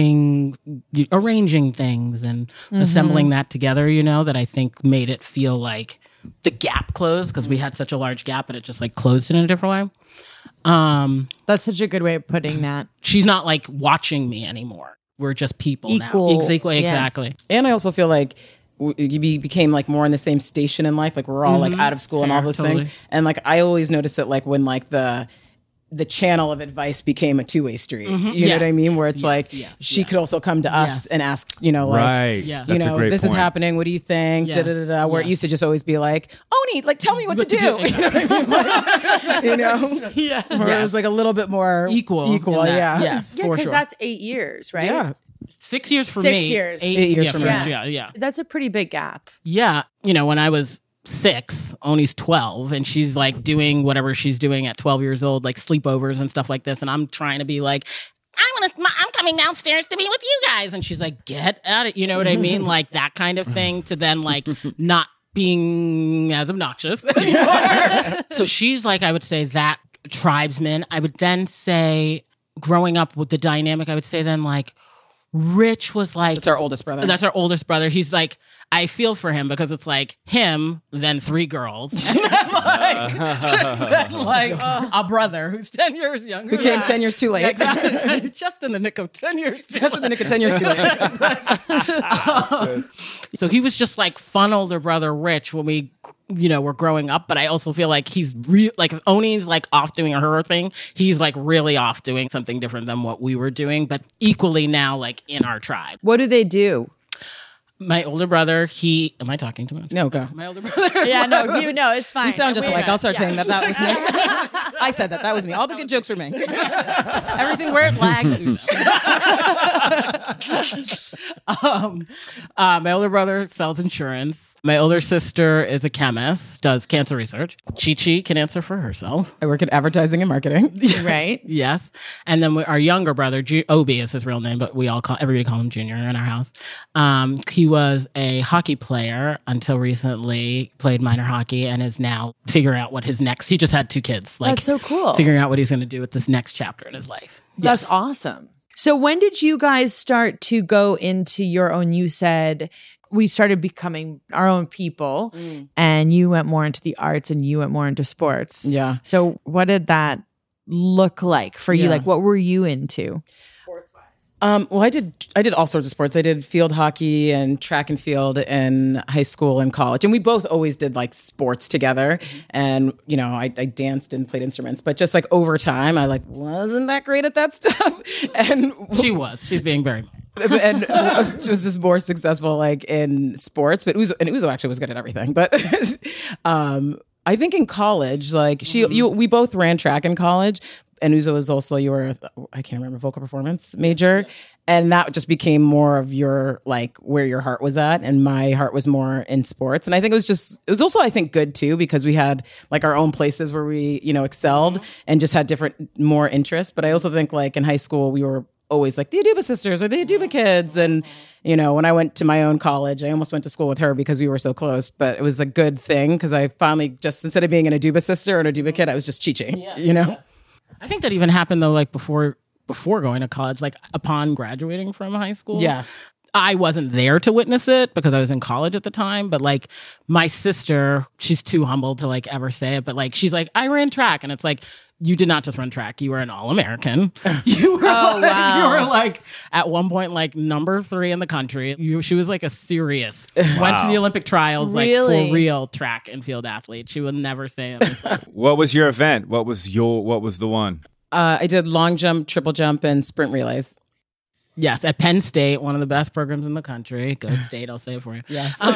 arranging things and assembling that together, that I think made it feel like the gap closed because we had such a large gap and it just like closed in a different way. That's such a good way of putting that. She's not like watching me anymore. We're just people Equal, now. Exactly. And I also feel like you became like more in the same station in life. Like we're all like out of school and all those things. And like I always notice it like when like the channel of advice became a two-way street. You know what I mean? Where it's she could also come to us and ask, like, right. That's a great this point. Is happening. What do you think? Where it used to just always be like, Oni, like, tell me what to do. You know what I mean? Where it was like a little bit more equal. Yeah. Yes, Yeah, because that's 8 years, right? Yeah. 6 years for 6 me. years. 8 years for me. Yeah. That's a pretty big gap. Yeah. When I was 6, Oni's 12, and she's like doing whatever she's doing at 12 years old, like sleepovers and stuff like this. And I'm trying to be like, I'm coming downstairs to be with you guys. And she's like, get at it. You know what I mean? Like that kind of thing to then like not being as obnoxious anymore. So she's like, I would say that tribesman. I would then say growing up with the dynamic, I would say then like Rich was like, that's our oldest brother. That's our oldest brother. He's like, I feel for him because it's like him, then 3 girls, and then like a brother who's 10 years younger. Who came 10 years too late. Exactly. Just in the nick of 10 years. Just in the nick of 10 years too late. So he was just like fun older brother Rich when we, were growing up. But I also feel like he's like if Oni's like off doing her thing, he's like really off doing something different than what we were doing, but equally now like in our tribe. What do they do? My older brother, am I talking too much? No, go. My older brother. Yeah, no, it's fine. You sound just like, I'll start saying that was me. I said that was me. All the good jokes were me. Everything where it lagged. My older brother sells insurance. My older sister is a chemist, does cancer research. Chi can answer for herself. I work in advertising and marketing. Right. Yes. And then our younger brother, Obi is his real name, but everybody call him Junior in our house. He was a hockey player until recently, played minor hockey, and is now figuring out what his next. He just had 2 kids. That's so cool. Figuring out what he's going to do with this next chapter in his life. That's awesome. So when did you guys start to go into your own? You said we started becoming our own people, and you went more into the arts, and you went more into sports. Yeah. So what did that look like for you? Like, what were you into? Well, I did all sorts of sports. I did field hockey and track and field in high school and college. And we both always did like sports together. And, I danced and played instruments, but just like over time, I like wasn't that great at that stuff. And she's being very and was just more successful like in sports, but Uzo actually was good at everything. But I think in college, like we both ran track in college. And Uzo was also I can't remember, vocal performance major. And that just became more of your, like, where your heart was at. And my heart was more in sports. And I think it was also, I think, good too, because we had like our own places where we, excelled and just had different, more interests. But I also think like in high school, we were always like the Aduba sisters or the Aduba kids. And, when I went to my own college, I almost went to school with her because we were so close. But it was a good thing because I finally just, instead of being an Aduba sister or an Aduba kid, I was just Chi-Chi, I think that even happened though, like before before going to college, like upon graduating from high school. Yes. I wasn't there to witness it because I was in college at the time, but like my sister, she's too humble to like ever say it, but like she's like, I ran track, and it's like, you did not just run track, you were an All-American. You were wow. You were like at one point like number 3 in the country. She was like a serious went to the Olympic trials, like Really? for real track and field athlete. She would never say it. What was your event? What was the one? I did long jump, triple jump, and sprint relays. Yes, at Penn State, one of the best programs in the country. Go State, I'll say it for you. Yes. But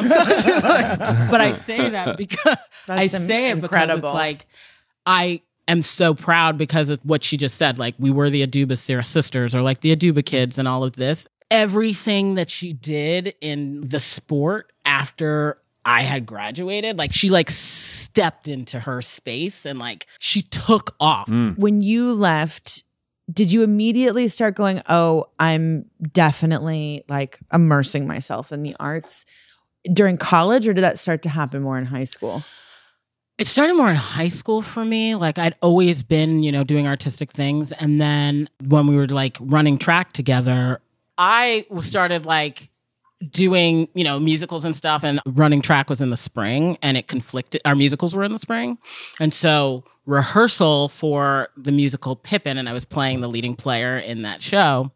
I say that because That's incredible. Because it's like I am so proud because of what she just said. Like we were the Aduba sisters, or like the Aduba kids, and all of this. Everything that she did in the sport after I had graduated, like she like stepped into her space and like she took off. When you left, did you immediately start going, oh, I'm definitely like immersing myself in the arts during college, or did that start to happen more in high school? It started more in high school for me. Like I'd always been, doing artistic things. And then when we were like running track together, I started like doing, musicals and stuff, and running track was in the spring, and it conflicted. Our musicals were in the spring. And so rehearsal for the musical Pippin, and I was playing the leading player in that show,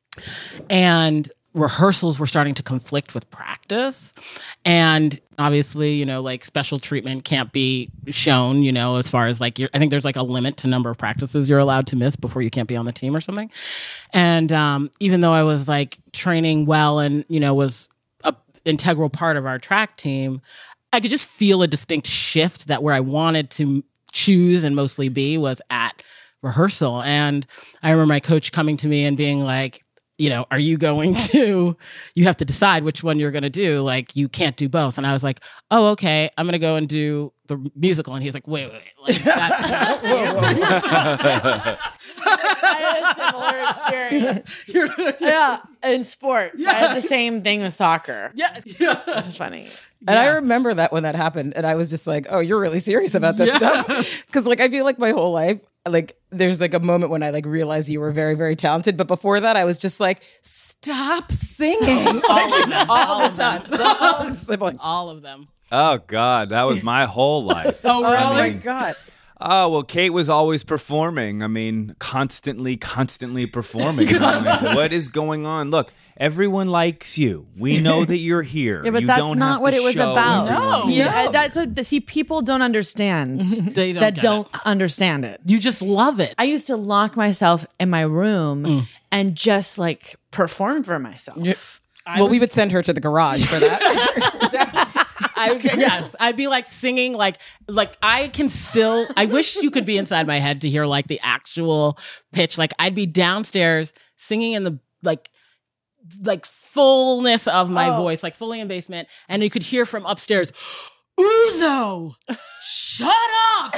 and rehearsals were starting to conflict with practice. And obviously, like special treatment can't be shown, as far as like, I think there's like a limit to number of practices you're allowed to miss before you can't be on the team or something. And even though I was like training well and, was an integral part of our track team, I could just feel a distinct shift that where I wanted to choose and mostly be was at rehearsal. And I remember my coach coming to me and being like, are you going to, you have to decide which one you're going to do. Like, you can't do both. And I was like, oh, okay, I'm going to go and do the musical. And he's like, wait. Like, that's I had a similar experience. Yeah, in sports. I had the same thing with soccer. yeah. That's funny. And I remember that when that happened, and I was just like, oh, you're really serious about this stuff? Because like I feel like my whole life, like there's like a moment when I like realized you were very, very talented. But before that, I was just like, stop singing. all the time. All the siblings. All of them. Oh God, that was my whole life. Oh, really? Oh my God. Oh, well, Kate was always performing. I mean, constantly performing. I mean, what is going on? Look, everyone likes you. We know that you're here. Yeah, but you that's don't not have what to it was show about. everyone. Yeah, that's what. See, people don't understand. They don't that get don't it. understand it. You just love it. I used to lock myself in my room and just like perform for myself. Well, we would send her to the garage for that. I'd be like singing like I can still, I wish you could be inside my head to hear like the actual pitch. Like I'd be downstairs singing in the like fullness of my voice, like fully in basement, and you could hear from upstairs, Uzo, shut up.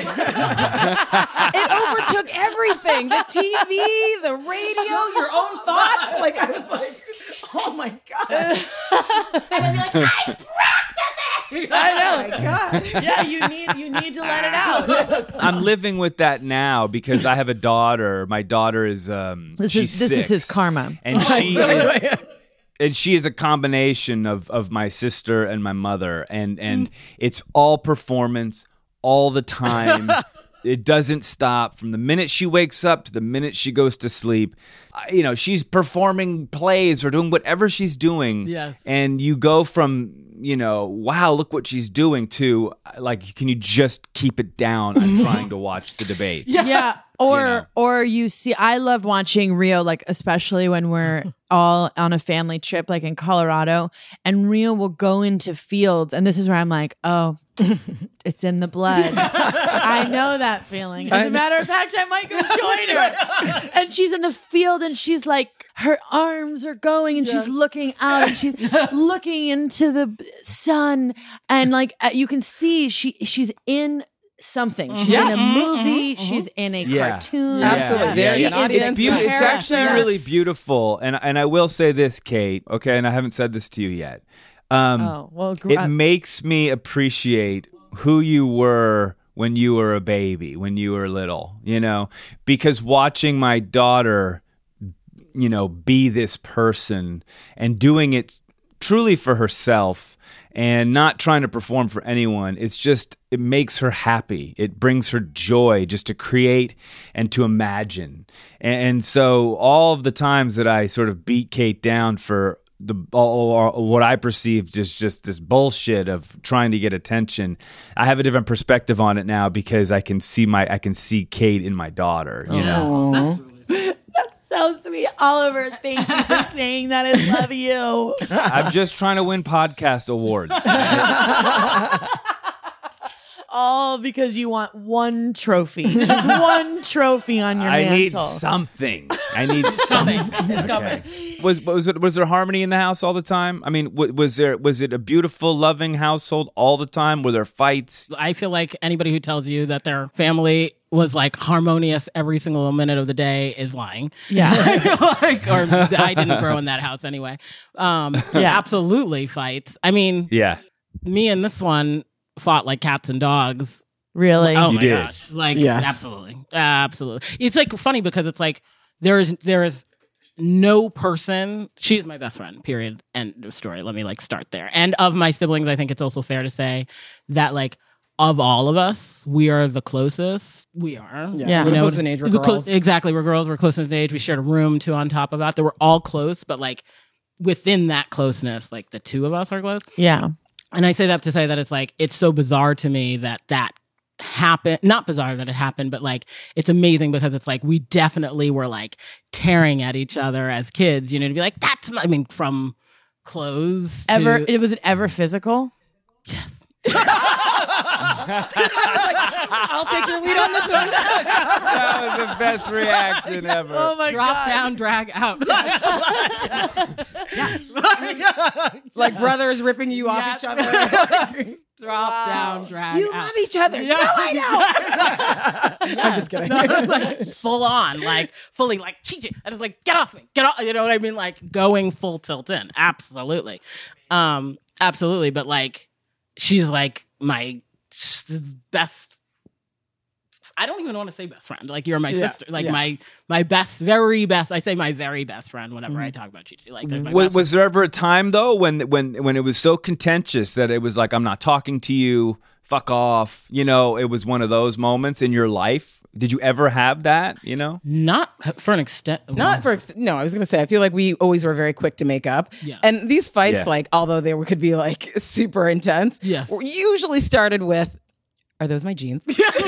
It overtook everything. The TV, the radio, your own thoughts. Like I was like, oh my God. And I'd be like, I'm practicing. I know. Oh my God. Yeah, you need to let it out. I'm living with that now because I have a daughter. My daughter is This she's is 6, his karma. and she is. And she is a combination of my sister and my mother, and it's all performance all the time. It doesn't stop from the minute she wakes up to the minute she goes to sleep. She's performing plays or doing whatever she's doing. Yes. And you go from, wow, look what she's doing to like, can you just keep it down? I'm trying to watch the debate. Yeah. Or you see, I love watching Rio, like especially when we're all on a family trip, like in Colorado, and Rio will go into fields, and this is where I'm like, oh, it's in the blood. I know that feeling. As a matter of fact, I might go join her. And she's in the field, and she's like, her arms are going, and she's looking out, and she's looking into the sun, and like you can see she's in something. She's in a movie. She's in a cartoon. Absolutely. She An is audience. a It's actually character. really beautiful, and I will say this, Kate. Okay, and I haven't said this to you yet. It makes me appreciate who you were when you were a baby, when you were little. Because watching my daughter be this person and doing it truly for herself and not trying to perform for anyone. It makes her happy. It brings her joy just to create and to imagine. And so all of the times that I sort of beat Kate down for what I perceived as just this bullshit of trying to get attention, I have a different perspective on it now because I can see Kate in my daughter, That's so sweet. Oliver, thank you for saying that. I love you. I'm just trying to win podcast awards. All because you want one trophy. Just one trophy on your mantle. Need something. I need something. It's coming. Was there harmony in the house all the time? I mean, was it a beautiful, loving household all the time? Were there fights? I feel like anybody who tells you that their family was like harmonious every single minute of the day is lying. Yeah. Or I didn't grow in that house anyway. Absolutely fights. I mean, me and this one fought like cats and dogs. Really? Oh you my did. gosh. Like, absolutely. It's like funny because it's like there is no person. She's my best friend, period. End of story. Let me like start there. And of my siblings, I think it's also fair to say that like of all of us, we are the closest. We are. Yeah. We're close in age. We're girls. Exactly. We're girls. We're close in age. We shared a room too on top of that. They were all close, but like within that closeness, like the two of us are close. Yeah. And I say that to say that it's like, it's so bizarre to me that happened. Not bizarre that it happened, but like, it's amazing because it's like, we definitely were like tearing at each other as kids, to be like, from clothes. Was it ever physical? Yes. I'll take your lead on this one. That was the best reaction ever. Oh my Drop God. down, drag out. Like brothers ripping you off each other. Drop down, drag You out. love each other. Yeah. No, I know. I'm just kidding. No, it's like full on, like fully like Chi-Chi. I was like, get off me, get off. You know what I mean? Like going full tilt in. Absolutely. Absolutely. But like, she's like my best. I don't even want to say best friend. Like you're my sister. Like my best, very best. I say my very best friend whenever I talk about Chi-Chi. Like there's my best Was there ever a time though when it was so contentious that it was like, I'm not talking to you, fuck off? It was one of those moments in your life. Did you ever have that? Not for an extent. Not for no, I was going to say, I feel like we always were very quick to make up. Yeah. And these fights, like, although they could be like super intense, Yes. usually started with, are those my jeans?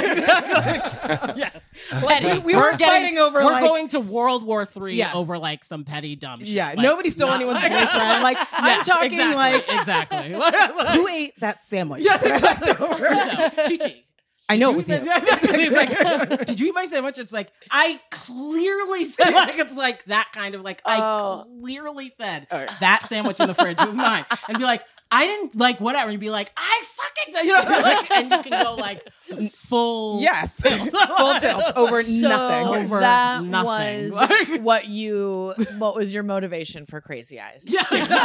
Yes. Like, we were fighting over We're like, going to World War III Yes. over like some petty dumb shit. yeah, Like, nobody stole not- anyone's boyfriend. Like, I'm talking exactly, like, exactly. who ate that sandwich? Chi-Chi. I know it was you. He's like, did you eat my sandwich? It's like, I clearly said, like, it's like that kind of like, I clearly said that sandwich in the fridge was mine. And be like, I didn't like whatever. And be like, I fucking, like, and you can go like full. Yes. Full tilt over nothing. Over that nothing. was what was your motivation for Crazy Eyes? Yeah.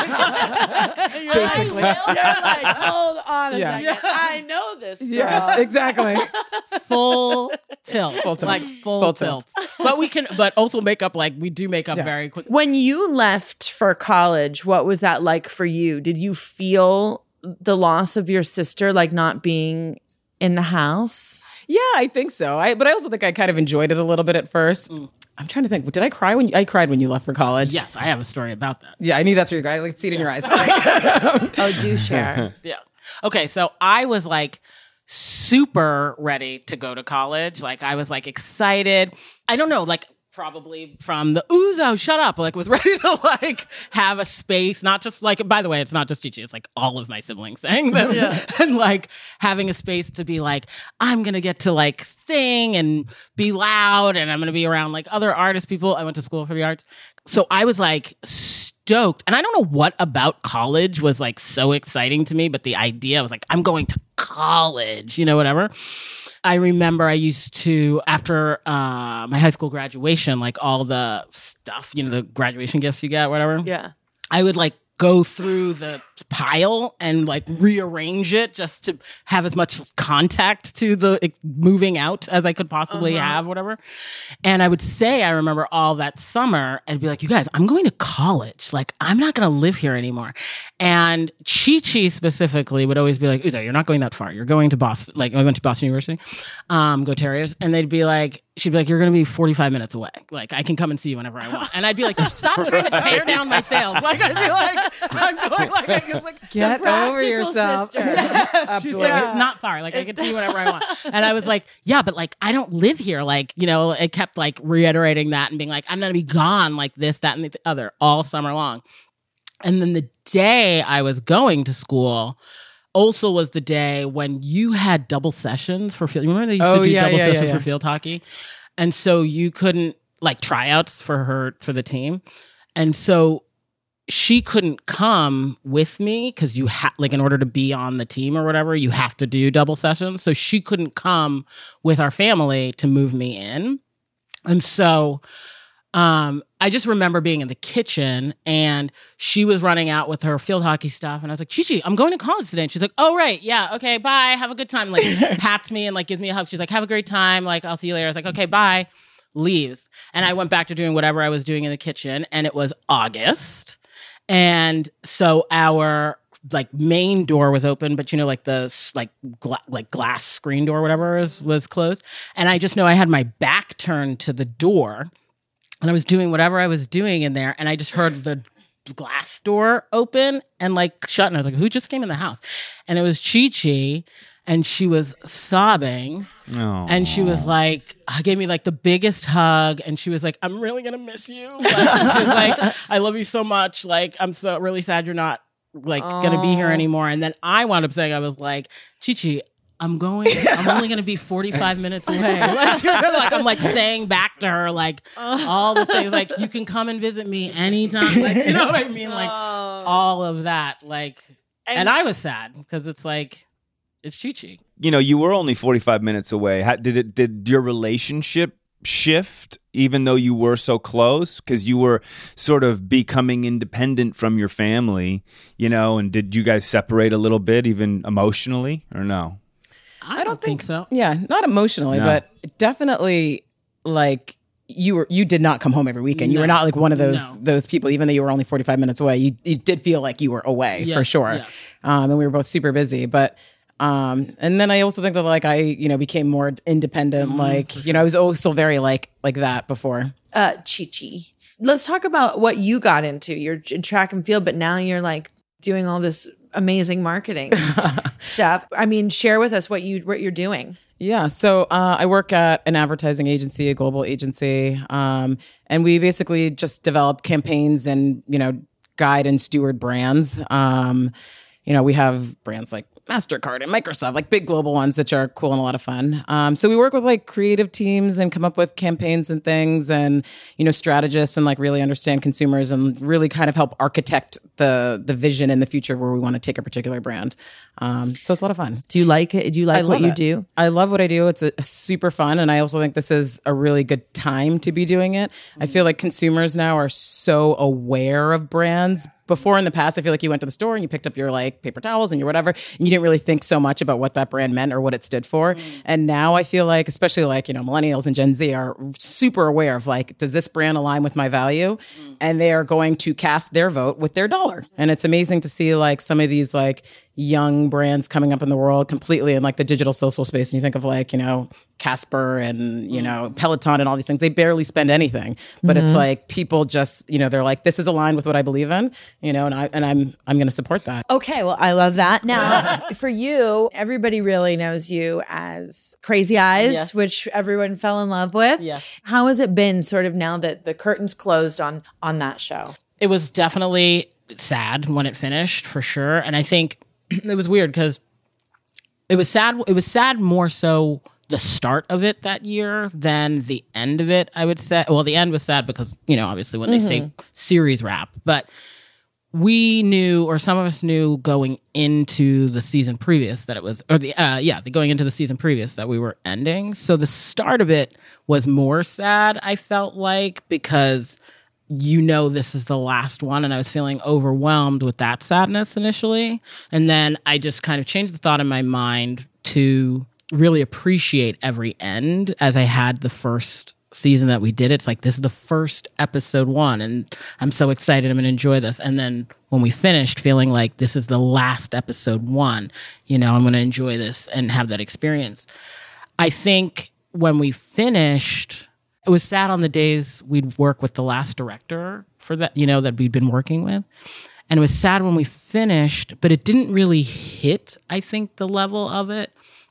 Basically. You're like, hold on a Yeah. second. I know this girl. Yes, exactly. Full tilt. Full tilt. Like full tilt. But also make up, like we do make up very quick. When you left for college, what was that like for you? Did you feel the loss of your sister, like not being in the house? Yeah, I think so. But I also think I kind of enjoyed it a little bit at first. I'm trying to think. Did I cry I cried when you left for college? Yes, I have a story about that. Yeah, I knew that's where you're going. I could see it in your eyes. Oh, do share. Yeah. Okay, so I was like super ready to go to college. Like I was like excited. I don't know, like probably from the Ouzo, shut up, like was ready to like have a space, not just like, by the way, it's not just Chi-Chi, it's like all of my siblings saying that. And like having a space to be like, I'm going to get to like sing and be loud and I'm going to be around like other artist people. I went to school for the arts. So I was like stoked. And I don't know what about college was like so exciting to me, but the idea was like, I'm going to college, whatever. I remember I used to, after my high school graduation, like all the stuff, the graduation gifts you get, whatever. Yeah. I would like go through the pile and like rearrange it just to have as much contact to the moving out as I could possibly have, whatever. And I would say, I remember all that summer, I'd be like, you guys, I'm going to college. Like, I'm not going to live here anymore. And Chi specifically would always be like, Uzo, you're not going that far. You're going to Boston. Like, I went to Boston University, go Terriers. And they'd be like, she'd be like, you're going to be 45 minutes away. Like, I can come and see you whenever I want. And I'd be like, stop trying to tear down my sails. Like, I'd be like, I'm going like get over yourself. She's like, it's not far. Like, I can see you whenever I want. And I was like, yeah, but like, I don't live here. Like, you know, it kept like reiterating that and being like, I'm going to be gone like this, that, and the other all summer long. And then the day I was going to school also was the day when you had double sessions for field. Remember they used to do double sessions for field hockey? And so you couldn't like tryouts for the team. And so she couldn't come with me because you like in order to be on the team or whatever, you have to do double sessions. So she couldn't come with our family to move me in. And so I just remember being in the kitchen and she was running out with her field hockey stuff. And I was like, Chi, I'm going to college today. And she's like, oh, right. Yeah. Okay. Bye. Have a good time. Like pats me and like gives me a hug. She's like, have a great time. Like, I'll see you later. I was like, okay, bye. Leaves. And I went back to doing whatever I was doing in the kitchen. And it was August. And so our like main door was open, but you know, like the glass screen door, whatever was closed. And I just know I had my back turned to the door. And I was doing whatever I was doing in there, and I just heard the glass door open and like shut. And I was like, who just came in the house? And it was Chi, and she was sobbing. Oh. And she was like, gave me like the biggest hug. And she was like, I'm really going to miss you. Like, she was like, I love you so much. Like, I'm so really sad you're not like going to be here anymore. And then I wound up saying, I was like, Chi, I'm only going to be 45 minutes away. Like, I'm like saying back to her, like all the things, like you can come and visit me anytime. Like, you know what I mean? Like all of that. Like, and I was sad because it's like, it's Chi. You know, you were only 45 minutes away. Did your relationship shift even though you were so close? Because you were sort of becoming independent from your family, you know, and did you guys separate a little bit even emotionally or no? I don't think so. Yeah, not emotionally, but definitely like you did not come home every weekend. You were not like one of those people, even though you were only 45 minutes away. You did feel like you were away for sure. Yeah. And we were both super busy, but and then I also think that like I, you know, became more independent. Like, you know, I was always still very like that before. Chi. Let's talk about what you got into. You're in track and field, but now you're like doing all this amazing marketing stuff. I mean, share with us what you're doing. Yeah. So I work at an advertising agency, a global agency. And we basically just develop campaigns and, you know, guide and steward brands. You know, we have brands like MasterCard and Microsoft, like big global ones, which are cool and a lot of fun. So we work with like creative teams and come up with campaigns and things and, you know, strategists and like really understand consumers and really kind of help architect the vision in the future where we want to take a particular brand. So it's a lot of fun. Do you like it? Do you like what you do? I love what I do. It's a super fun. And I also think this is a really good time to be doing it. I feel like consumers now are so aware of brands. Before in the past, I feel like you went to the store and you picked up your like paper towels and your whatever, and you didn't really think so much about what that brand meant or what it stood for. And now I feel like, especially like, you know, millennials and Gen Z are super aware of like, does this brand align with my value? And they are going to cast their vote with their dollar. And it's amazing to see like some of these like young brands coming up in the world completely in like the digital social space. And you think of like, you know, Casper and, you know, Peloton and all these things. They barely spend anything, but it's like people just, you know, they're like, this is aligned with what I believe in, you know, and I'm going to support that. Okay. Well, I love that. Now for you, everybody really knows you as Crazy Eyes, which everyone fell in love with. Yeah. How has it been sort of now that the curtain's closed on that show? It was definitely sad when it finished for sure. And I think it was weird because it was sad. It was sad more so the start of it that year than the end of it, I would say. Well, the end was sad because, you know, obviously when they say series wrap, but we knew, or some of us knew going into the season previous that it was, or going into the season previous that we were ending. So the start of it was more sad, I felt like, because this is the last one. And I was feeling overwhelmed with that sadness initially. And then I just kind of changed the thought in my mind to really appreciate every end as I had the first season that we did. It's like, this is the first episode 1 and I'm so excited. I'm going to enjoy this. And then when we finished, feeling like this is the last episode 1, I'm going to enjoy this and have that experience. I think when we finished, it was sad on the days we'd work with the last director for that, that we'd been working with. And it was sad when we finished, but it didn't really hit, I think, the level of it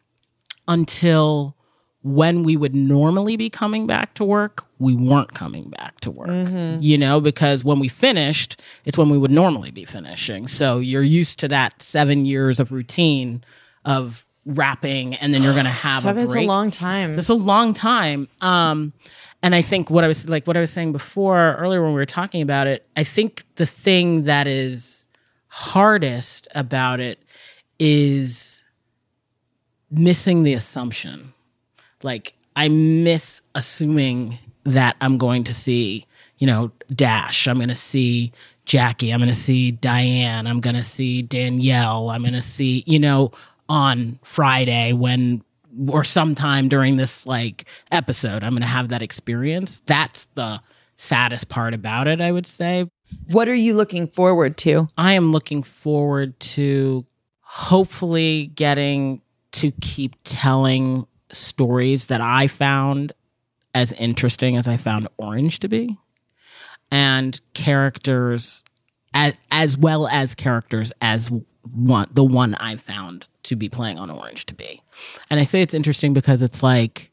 until when we would normally be coming back to work, we weren't coming back to work, because when we finished, it's when we would normally be finishing. So you're used to that 7 years of routine of wrapping, and then you're going to have a break. It's a long time. It's a long time. And I think what I was saying before, earlier when we were talking about it, I think the thing that is hardest about it is missing the assumption. Like, I miss assuming that I'm going to see, Dash. I'm going to see Jackie. I'm going to see Diane. I'm going to see Danielle. I'm going to see, on Friday or sometime during this episode, I'm going to have that experience. That's the saddest part about it, I would say. What are you looking forward to? I am looking forward to hopefully getting to keep telling stories that I found as interesting as I found Orange to be, and characters as well as characters as the one I found to be playing on Orange to be. And I say it's interesting because it's like,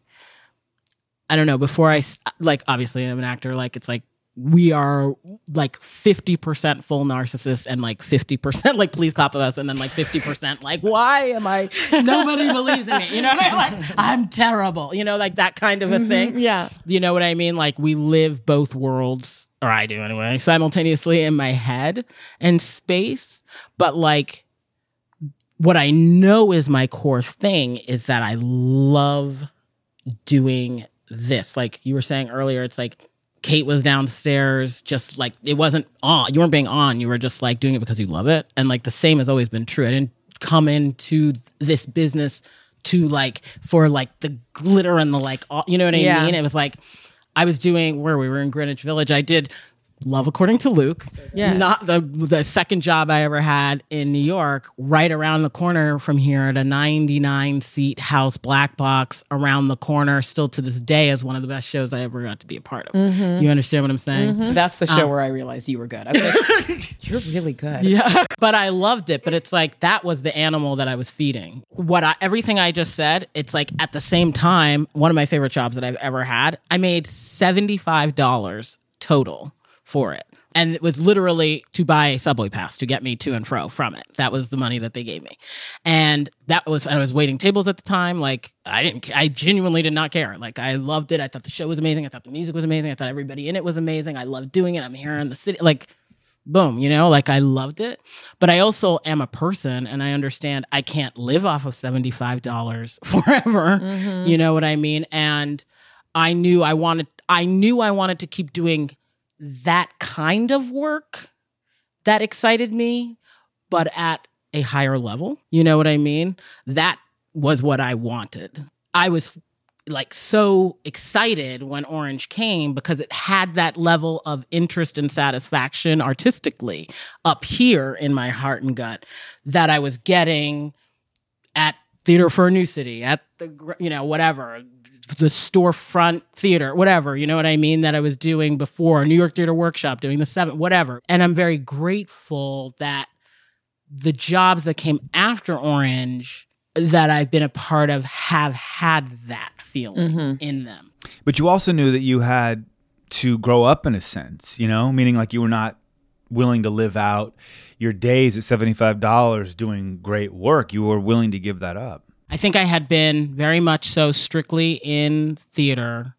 I don't know, before obviously I'm an actor, it's like we are 50% full narcissist and 50% please clap with us, and then 50% why am I, nobody believes in me, I'm terrible, that kind of a thing. Yeah. You know what I mean? We live both worlds, or I do anyway, simultaneously in my head and space. But what I know is my core thing is that I love doing this. Like you were saying earlier, it's Kate was downstairs, just it wasn't on. You weren't being on. You were just doing it because you love it. And the same has always been true. I didn't come into this business to for the glitter and the all, you know what I mean? It was I was doing, where we were in Greenwich Village, I did Love According to Luke. Yeah. Not the second job I ever had in New York, right around the corner from here at a 99-seat house, black box, around the corner, still to this day is one of the best shows I ever got to be a part of. You understand what I'm saying? That's the show where I realized you were good. I was like, you're really good. Yeah. But I loved it. But it's that was the animal that I was feeding. Everything I just said, it's at the same time, one of my favorite jobs that I've ever had, I made $75 total for it. And it was literally to buy a subway pass to get me to and fro from it. That was the money that they gave me. And I was waiting tables at the time. I genuinely did not care. I loved it. I thought the show was amazing. I thought the music was amazing. I thought everybody in it was amazing. I loved doing it. I'm here in the city. Boom, I loved it. But I also am a person, and I understand I can't live off of $75 forever. You know what I mean? And I knew I wanted to keep doing that kind of work that excited me, but at a higher level. You know what I mean? That was what I wanted. I was so excited when Orange came because it had that level of interest and satisfaction artistically up here in my heart and gut that I was getting at Theater for a New City, at the, whatever, the storefront theater, whatever, you know what I mean, that I was doing before, New York Theater Workshop, doing the 7th, whatever. And I'm very grateful that the jobs that came after Orange that I've been a part of have had that feeling in them. But you also knew that you had to grow up in a sense, meaning you were not willing to live out your days at $75 doing great work. You were willing to give that up. I think I had been very much so strictly in theater,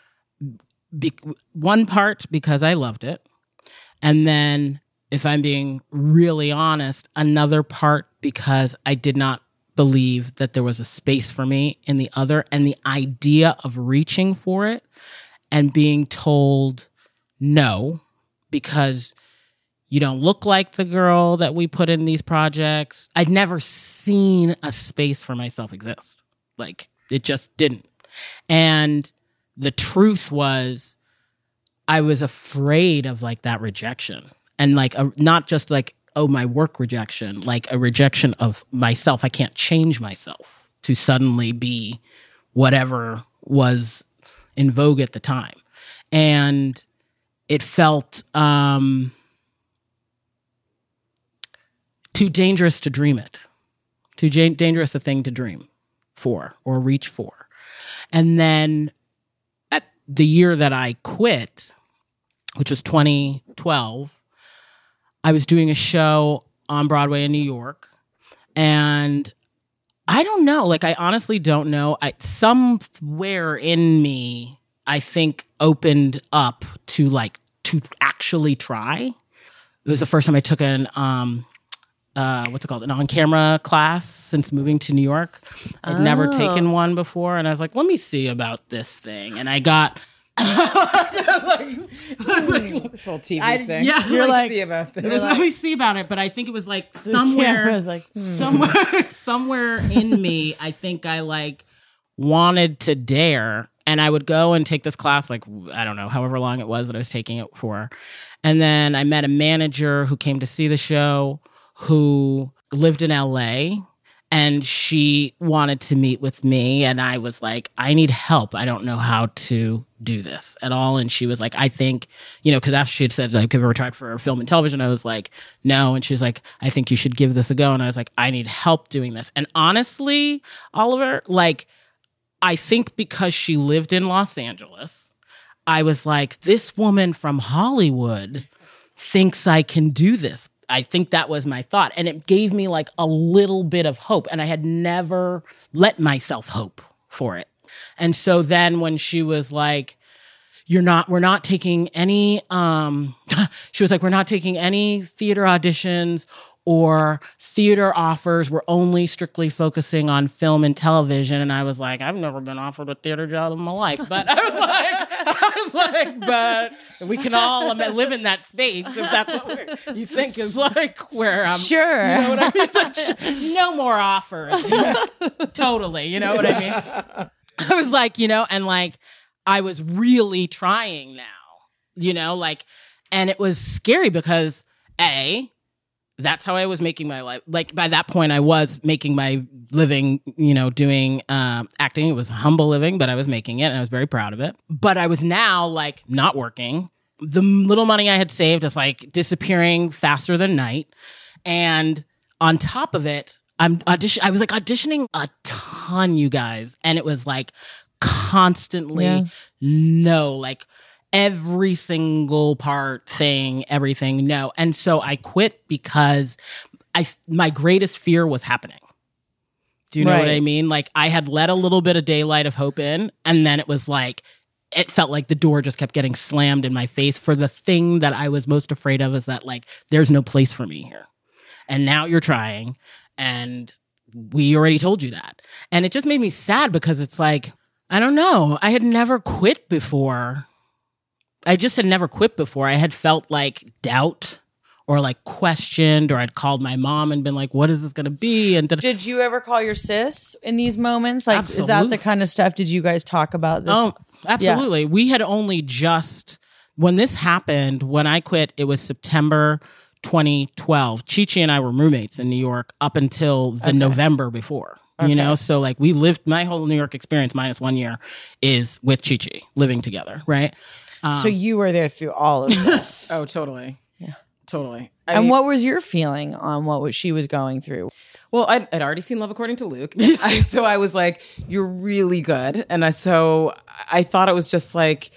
one part because I loved it. And then, if I'm being really honest, another part because I did not believe that there was a space for me in the other, and the idea of reaching for it and being told no because you don't look like the girl that we put in these projects. I'd never seen a space for myself exist. Like, it just didn't. And the truth was, I was afraid of like that rejection, and like not just like, oh, my work rejection, like a rejection of myself. I can't change myself to suddenly be whatever was in vogue at the time. And it felt too dangerous to dream it, too dangerous a thing to dream for or reach for. And then at the year that I quit, which was 2012, I was doing a show on Broadway in New York. And I don't know, like, I honestly don't know. Somewhere in me, I think, opened up to actually try. It was the first time I took an an on-camera class since moving to New York. I'd never taken one before, and I was like, let me see about this thing. And I got this whole TV thing. Yeah, you're like, see about this. Let me see about it. But I think it was like somewhere in me, I think I like wanted to dare. And I would go and take this class, like, I don't know, however long it was that I was taking it for. And then I met a manager who came to see the show, who lived in LA, and she wanted to meet with me. And I was like, I need help. I don't know how to do this at all. And she was like, I think, because after she had said, like, have you ever tried for film and television? I was like, no. And she's like, I think you should give this a go. And I was like, I need help doing this. And honestly, Oliver, like, I think because she lived in Los Angeles, I was like, this woman from Hollywood thinks I can do this. I think that was my thought. And it gave me like a little bit of hope. And I had never let myself hope for it. And so then when she was like, we're not taking any, she was like, we're not taking any theater auditions or theater offers. We're only strictly focusing on film and television. And I was like, I've never been offered a theater job in my life. But I was like, but we can all live in that space if that's what you think is like where I'm. Sure. You know what I mean? It's like, no more offers. Totally. You know what I mean? I was like, and like, I was really trying now, like, and it was scary because that's how I was making my life. Like, by that point, I was making my living, doing acting. It was a humble living, but I was making it, and I was very proud of it. But I was now, like, not working. The little money I had saved was, like, disappearing faster than night. And on top of it, I was, like, auditioning a ton, you guys. And it was, like, constantly like, every single part thing, everything, no. And so I quit because my greatest fear was happening. Do you know what I mean? Like, I had let a little bit of daylight of hope in, and then it was like, it felt like the door just kept getting slammed in my face for the thing that I was most afraid of, is that, like, there's no place for me here. And now you're trying, and we already told you that. And it just made me sad because it's like, I don't know. I had never quit before. I just had never quit before. I had felt like doubt or like questioned, or I'd called my mom and been like, what is this going to be? And did you ever call your sis in these moments? Like, Absolutely. Is that the kind of stuff? Did you guys talk about this? Oh, absolutely. Yeah. We had only just, when this happened, when I quit, it was September 2012. Chi-Chi and I were roommates in New York up until the November before. Okay. So like we lived, my whole New York experience minus 1 year is with Chi-Chi, living together, right? So you were there through all of this. Oh, totally. Yeah, totally. I mean, what was your feeling on what she was going through? Well, I'd already seen Love According to Luke. So I was like, you're really good. And so I thought it was just like,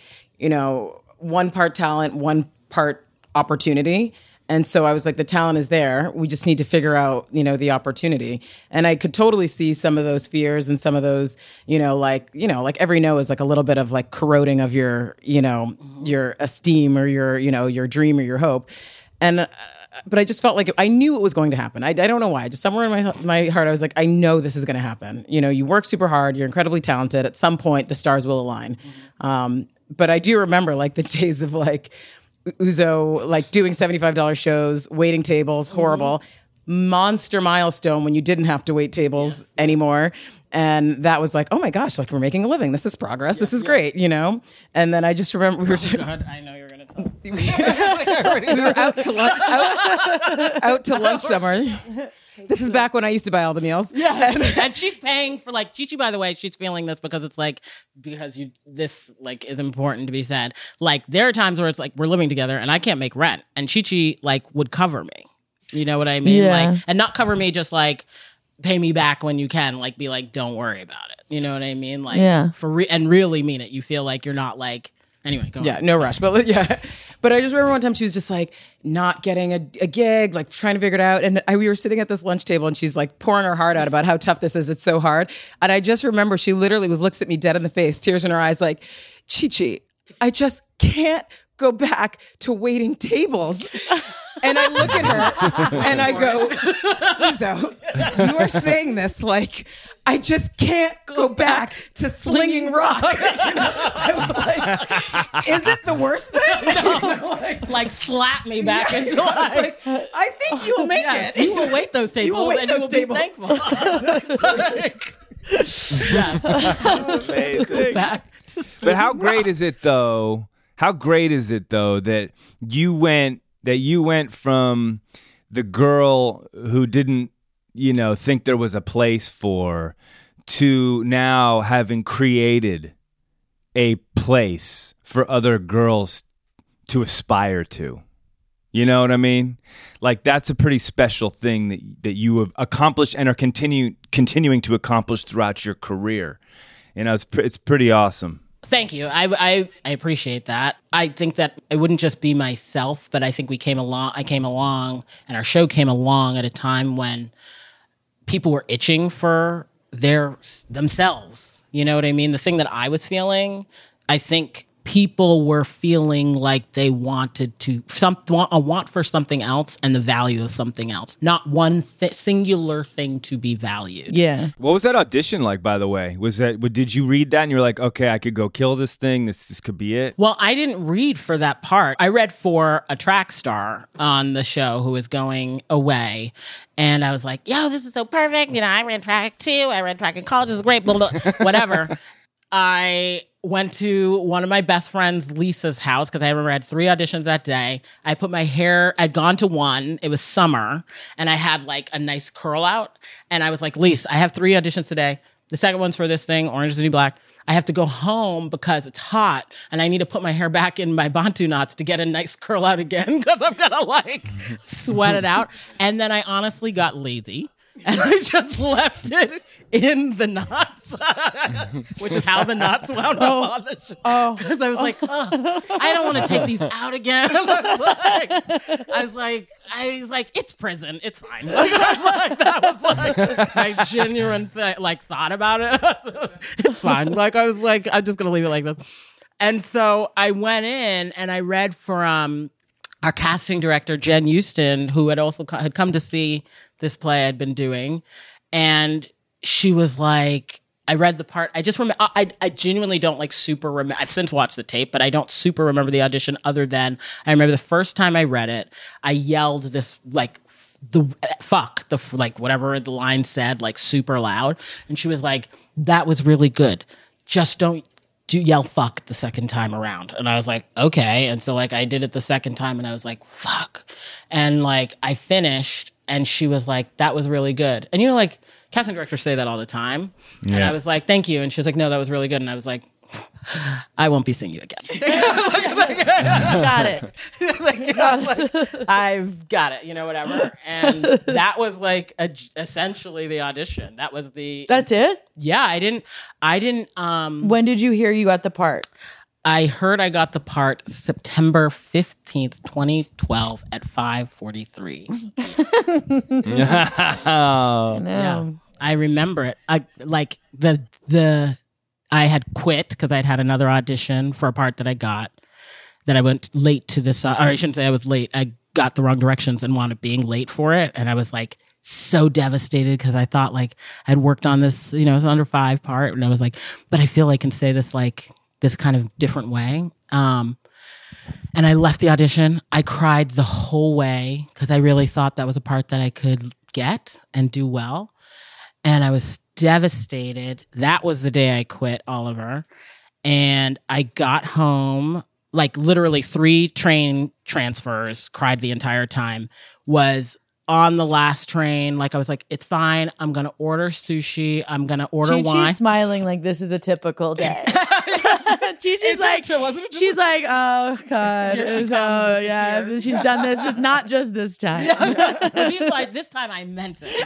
one part talent, one part opportunity. And so I was like, the talent is there. We just need to figure out, the opportunity. And I could totally see some of those fears and some of those, like every no is like a little bit of like corroding of your, your esteem or your dream or your hope. And, but I just felt like I knew it was going to happen. I don't know why. Just somewhere in my heart, I was like, I know this is going to happen. You work super hard. You're incredibly talented. At some point, the stars will align. But I do remember like the days of like, Uzo like doing $75 shows, waiting tables, horrible. Monster milestone when you didn't have to wait tables anymore. And that was like, oh my gosh, like we're making a living. This is progress. This is great, you know? And then I just remember we were God, I know you're going to tell me. we were out to lunch somewhere. This is back when I used to buy all the meals. Yeah. And she's paying for like Chi-Chi, by the way, she's feeling this because it's like, because this like is important to be said. Like there are times where it's like we're living together and I can't make rent. And Chi-Chi like would cover me. You know what I mean? Yeah. Like, and not cover me just like pay me back when you can, like be like, don't worry about it. You know what I mean? Like and really mean it. You feel like you're not like, anyway, go on. No rush. But yeah. But I just remember one time she was just like not getting a gig, like trying to figure it out. And we were sitting at this lunch table and she's like pouring her heart out about how tough this is. It's so hard. And I just remember she literally looks at me dead in the face, tears in her eyes, like, Chi-Chi, I just can't go back to waiting tables. And I look at her and I go, Uzo, you are saying this like, I just can't go back to slinging rock. You know? I was like, is it the worst thing? No. Like slap me back into life. Like, I think you will make it. You will wait those tables and you will be thankful. Amazing. But how great is it though? How great is it though that you went from the girl who didn't, think there was a place for, to now having created a place for other girls to aspire to. You know what I mean? Like that's a pretty special thing that you have accomplished and are continuing to accomplish throughout your career. It's pretty awesome. Thank you. I appreciate that. I think that it wouldn't just be myself, but I think I came along and our show came along at a time when people were itching for themselves. You know what I mean? The thing that I was feeling, I think people were feeling like they wanted a want for something else and the value of something else, not one singular thing to be valued. Yeah. What was that audition like, by the way? Did you read that and you're like, okay, I could go kill this thing. This could be it. Well, I didn't read for that part. I read for a track star on the show who was going away. And I was like, yo, this is so perfect. I ran track too. I ran track in college. This is great. Blah, blah, whatever. I went to one of my best friends, Lisa's house, because I remember I had 3 auditions that day. I put my hair, I'd gone to one, it was summer, and I had like a nice curl out. And I was like, Lisa, I have 3 auditions today. The second one's for this thing, Orange is the New Black. I have to go home because it's hot and I need to put my hair back in my Bantu knots to get a nice curl out again because I'm going to like sweat it out. And then I honestly got lazy. And I just left it in the knots, which is how the knots wound up on the show. Because I was like, I don't want to take these out again. I was like, it's prison. It's fine. That was like my genuine thought about it. It's fine. I was like, I'm just going to leave it like this. And so I went in and I read from our casting director, Jen Houston, who had also had come to see this play I'd been doing. And she was like, I read the part. I just remember, I genuinely don't super remember. I've since watched the tape, but I don't super remember the audition other than I remember the first time I read it, I yelled this whatever the line said, super loud. And she was like, that was really good. Just don't yell fuck the second time around. And I was like, okay. And so I did it the second time and I was like, fuck. And I finished and she was like, that was really good. And casting directors say that all the time. Yeah. And I was like, thank you. And she was like, no, that was really good. And I was like, I won't be seeing you again. Got it. I've got it, whatever. And that was essentially the audition. That was That's it? Yeah, I didn't When did you hear you got the part? I heard I got the part September 15th, 2012 at 5:43. Yeah. I remember it. I had quit because I'd had another audition for a part that I got. That I went late to this, or I shouldn't say I was late. I got the wrong directions and wound up being late for it. And I was so devastated because I thought I'd worked on this, it was under 5 part. And I was like, but I feel I can say this this kind of different way. And I left the audition. I cried the whole way because I really thought that was a part that I could get and do well. And I was devastated. That was the day I quit Oliver. And I got home, like literally 3 train transfers, cried the entire time, was on the last train. Like I was like, it's fine. I'm going to order sushi. I'm going to order wine. She's smiling like this is a typical day. She's like, she's like, oh God, she's done this. Not just this time. But he's like, this time I meant it.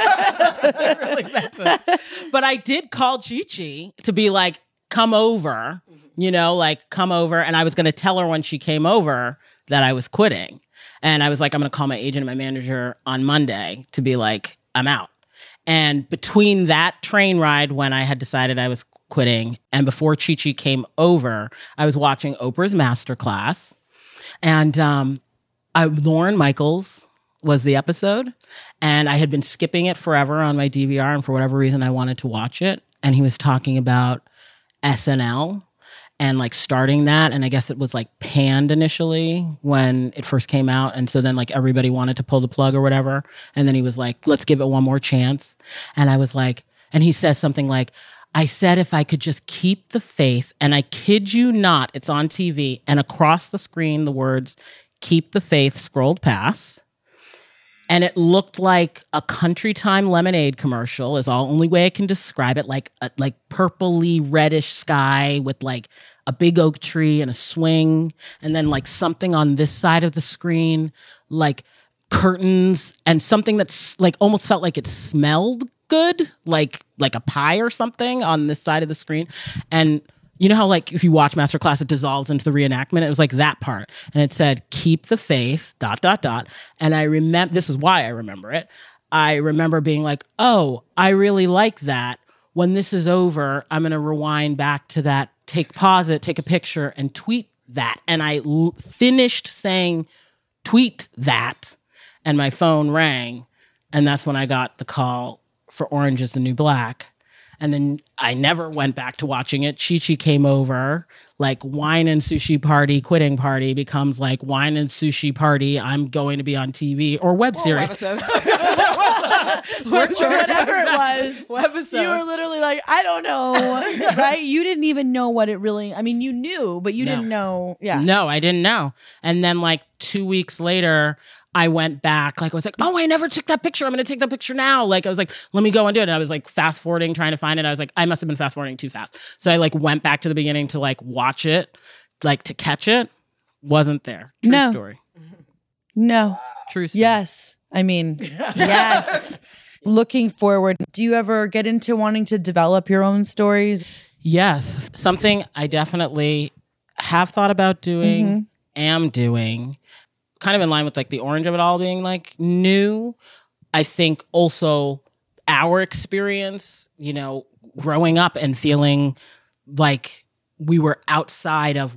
I really meant it. But I did call Chi-Chi to be like, come over, like come over. And I was going to tell her when she came over that I was quitting. And I was like, I'm going to call my agent and my manager on Monday to be like, I'm out. And between that train ride when I had decided I was quitting and before Chi-Chi came over, I was watching Oprah's Masterclass. And Lorne Michaels was the episode. And I had been skipping it forever on my DVR. And for whatever reason, I wanted to watch it. And he was talking about SNL and like starting that. And I guess it was like panned initially when it first came out. And so then like everybody wanted to pull the plug or whatever. And then he was like, let's give it one more chance. And I was like, and he says something like, I said if I could just keep the faith, and I kid you not, it's on TV, and across the screen the words "keep the faith" scrolled past, and it looked like a Country Time lemonade commercial. Is the only way I can describe it. Like purpley reddish sky with like a big oak tree and a swing, and then like something on this side of the screen, like curtains, and something that's like almost felt like it smelled good, like a pie or something on this side of the screen. And you know how like if you watch Masterclass, it dissolves into the reenactment? It was like that part. And it said, keep the faith, ... And I remember, this is why I remember it. I remember being like, oh, I really like that. When this is over, I'm going to rewind back to that, pause it, take a picture and tweet that. And I finished saying, tweet that. And my phone rang. And that's when I got the call for Orange is the New Black. And then I never went back to watching it. Chi-Chi came over, like wine and sushi party, quitting party becomes like wine and sushi party. I'm going to be on TV or web series. Whatever it was. Webisode. You were literally like, I don't know. Right? You didn't even know what it really, I mean, you knew, but you didn't know. Yeah. No, I didn't know. And then like 2 weeks later, I went back, like I was like, oh, I never took that picture. I'm going to take that picture now. Like I was like, let me go and do it. And I was like fast forwarding, trying to find it. I was like, I must have been fast forwarding too fast. So I like went back to the beginning to like watch it, like to catch it. Wasn't there. True story. No. True story. Yes. I mean, yes. Looking forward, do you ever get into wanting to develop your own stories? Yes. Something I definitely have thought about doing, am doing. Kind of in line with like the orange of it all being like new. I think also our experience, growing up and feeling like we were outside of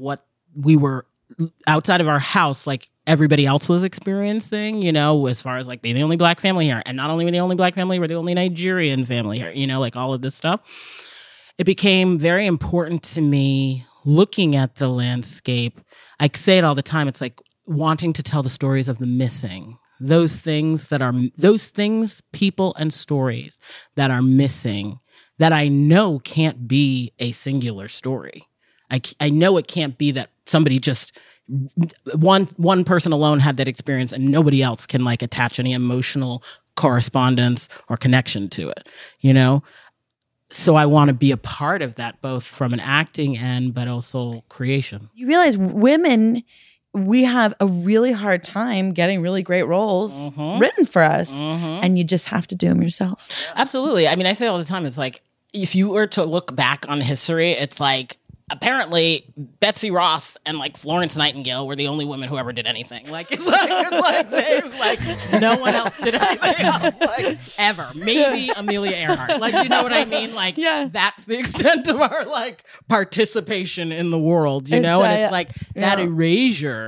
our house, like everybody else was experiencing, as far as like being the only Black family here. And not only were the only Black family, we're the only Nigerian family here, like all of this stuff. It became very important to me looking at the landscape. I say it all the time. It's like, wanting to tell the stories of the missing, those things, people and stories that are missing, that I know can't be a singular story. I know it can't be that somebody just, one person alone had that experience and nobody else can like attach any emotional correspondence or connection to it, So I want to be a part of that, both from an acting end, but also creation. You realize women, we have a really hard time getting really great roles written for us. And you just have to do them yourself. Absolutely. I mean, I say all the time, it's like, if you were to look back on history, it's like, apparently Betsy Ross and like Florence Nightingale were the only women who ever did anything. Like it's like no one else did anything else, like ever. Maybe Amelia Earhart. Like you know what I mean? Like that's the extent of our like participation in the world, and it's like that erasure,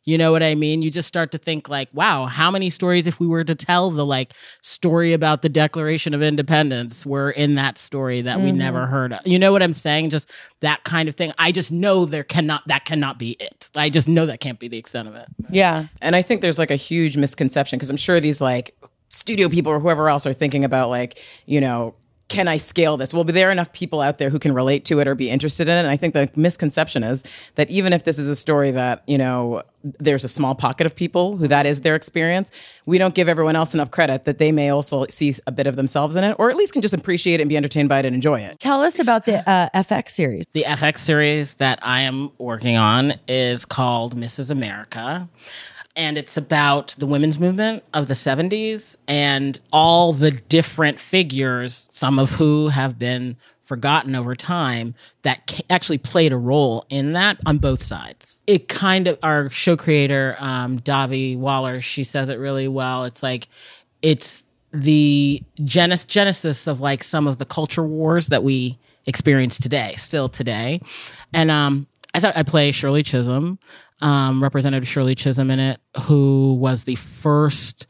You know what I mean? You just start to think like, wow, how many stories, if we were to tell the like story about the Declaration of Independence, were in that story that we never heard of. You know what I'm saying? Just that kind of thing. I just know that cannot be it. I just know that can't be the extent of it. Yeah. And I think there's like a huge misconception because I'm sure these like studio people or whoever else are thinking about like, you know, can I scale this? Well, but there are enough people out there who can relate to it or be interested in it. And I think the misconception is that even if this is a story that, you know, there's a small pocket of people who that is their experience, we don't give everyone else enough credit that they may also see a bit of themselves in it, or at least can just appreciate it and be entertained by it and enjoy it. Tell us about the FX series. The FX series that I am working on is called Mrs. America. And it's about the women's movement of the 70s and all the different figures, some of who have been forgotten over time, that actually played a role in that on both sides. It kind of, our show creator, Davi Waller, she says it really well. It's like, it's the genesis of like some of the culture wars that we experience today, still today. And I thought I play Shirley Chisholm. Representative Shirley Chisholm in it, who was the first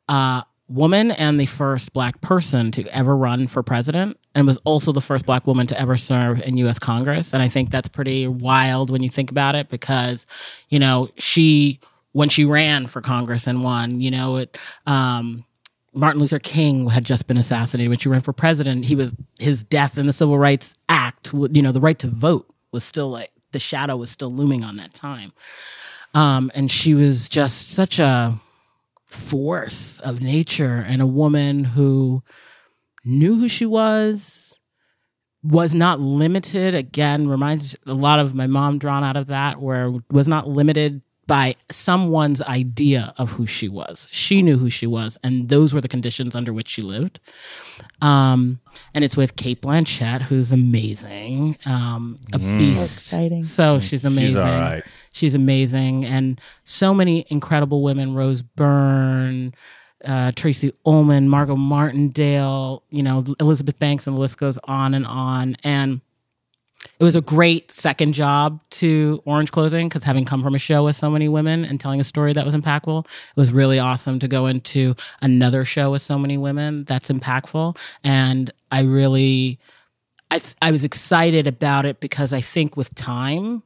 woman and the first Black person to ever run for president, and was also the first Black woman to ever serve in U.S. Congress. And I think that's pretty wild when you think about it, because, you know, when she ran for Congress and won, you know, Martin Luther King had just been assassinated. When she ran for president, his death in the Civil Rights Act, you know, the right to vote was still like, the shadow was still looming on that time. And she was just such a force of nature and a woman who knew who she was not limited. Again, reminds a lot of my mom drawn out of that, where was not limited by someone's idea of who she was. She knew who she was, and those were the conditions under which she lived. And it's with Cate Blanchett, who's amazing. A beast. So exciting. So she's amazing. She's all right. She's amazing. And so many incredible women, Rose Byrne, Tracy Ullman, Margot Martindale, you know, Elizabeth Banks, and the list goes on. And it was a great second job to Orange Closing, because having come from a show with so many women and telling a story that was impactful, it was really awesome to go into another show with so many women that's impactful. And I was excited about it, because I think with time,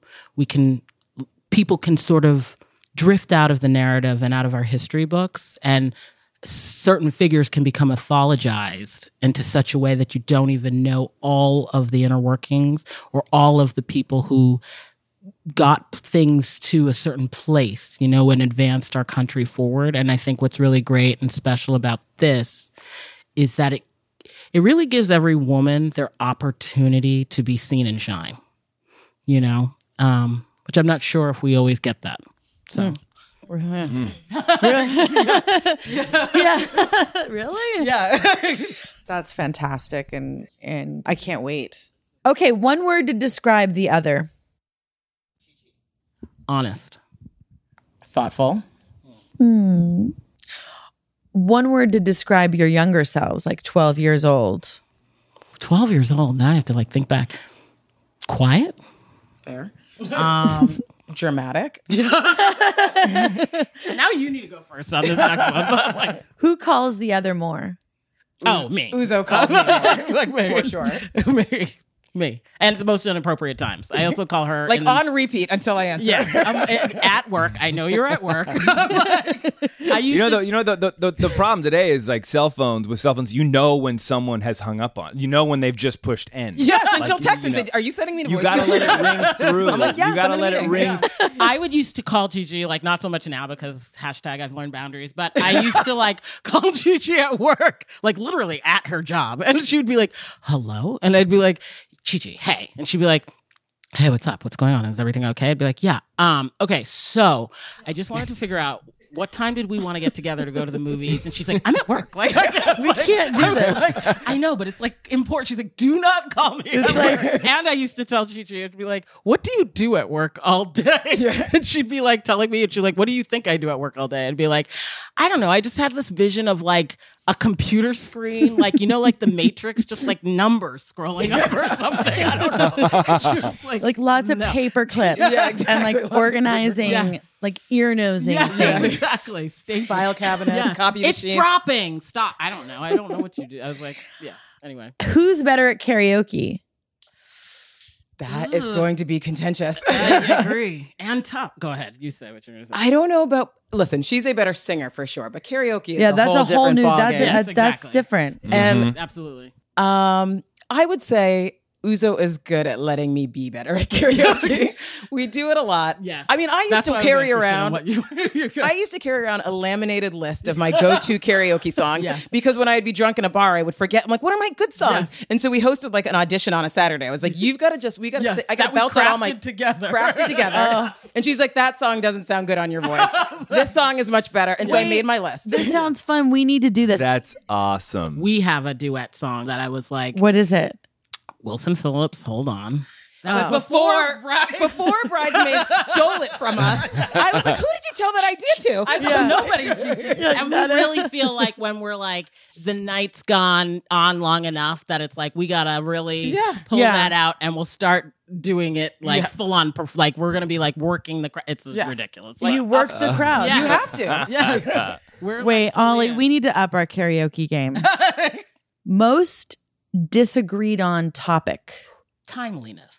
people can sort of drift out of the narrative and out of our history books, and certain figures can become mythologized into such a way that you don't even know all of the inner workings or all of the people who got things to a certain place, you know, and advanced our country forward. And I think what's really great and special about this is that it really gives every woman their opportunity to be seen and shine, you know, which I'm not sure if we always get that. So. Yeah. Really? Yeah. That's fantastic. And I can't wait. Okay, one word to describe the other. Honest. Thoughtful. One word to describe your younger selves, like 12 years old. 12 years old. Now I have to like think back. Quiet? Fair. Dramatic. Now you need to go first on this next one. But like, Who calls the other more? me. Uzo calls me like me. for sure. me. And at the most inappropriate times. I also call her Like on repeat until I answer. Yeah, I'm at work. I know you're at work. I used The problem today is like cell phones. You know when someone has hung up on. You know when they've just pushed end. Yes, and Like, she'll text and you know, say, "Are you sending me to You voicemail?" gotta let it ring through. I'm like, yes, you gotta I'm in a let it meeting. ring. Yeah. I would used to call Gigi, like not so much now because hashtag I've learned boundaries, but I used to like call Gigi at work, like literally at her job. And she would be like, hello? And I'd be like, Gigi, hey. And she'd be like, hey, what's up? What's going on? Is everything okay? I'd be like, yeah. Okay, so I just wanted to figure out what time did we want to get together to go to the movies? And she's like, I'm at work. Like, We can't do this. I know, but it's like important. She's like, do not call me at work. And I used to tell Gigi, I'd be like, what do you do at work all day? And she'd be like telling me, and she's like, what do you think I do at work all day? I'd be like, I don't know. I just had this vision of like a computer screen, like, you know, like the Matrix, just like numbers scrolling up or something. I don't know. Like lots of paper clips and like organizing, like ear nosing things. Exactly. File cabinets, copy It's machine. dropping. Stop. I don't know what you do. I was like, yeah. Anyway. Who's better at karaoke? That is going to be contentious. I agree. And tough. Go ahead. You say what you're going to say. I don't know about. Listen, she's a better singer for sure, but karaoke is That's a whole different new. ballgame. Yes, That's exactly. different. And Absolutely. I would say Uzo is good at letting me be better at karaoke. We do it a lot. Yes. I mean, I used That's to why I was carry interested in around. what you- I used to carry around a laminated list of my go-to karaoke songs because when I'd be drunk in a bar, I would forget. I'm like, what are my good songs? And so we hosted like an audition on a Saturday. I was like, we got to sing. I got to belt out all my crafted together. And she's like, that song doesn't sound good on your voice. This song is much better. And so I made my list. This sounds fun. We need to do this. That's awesome. We have a duet song that I was like, What is it? Wilson Phillips, hold on. Before Bridesmaids stole it from us, I was like, who did you tell that idea to? I said nobody. And we really feel like when we're like, the night's gone on long enough that it's like, we gotta really pull that out and we'll start doing it like full on, like we're gonna be like working the it's ridiculous. Like, You work the crowd. You have to. yes. We're Wait, like, fully Ollie, in. we need to up our karaoke game. Most disagreed on topic. Timeliness.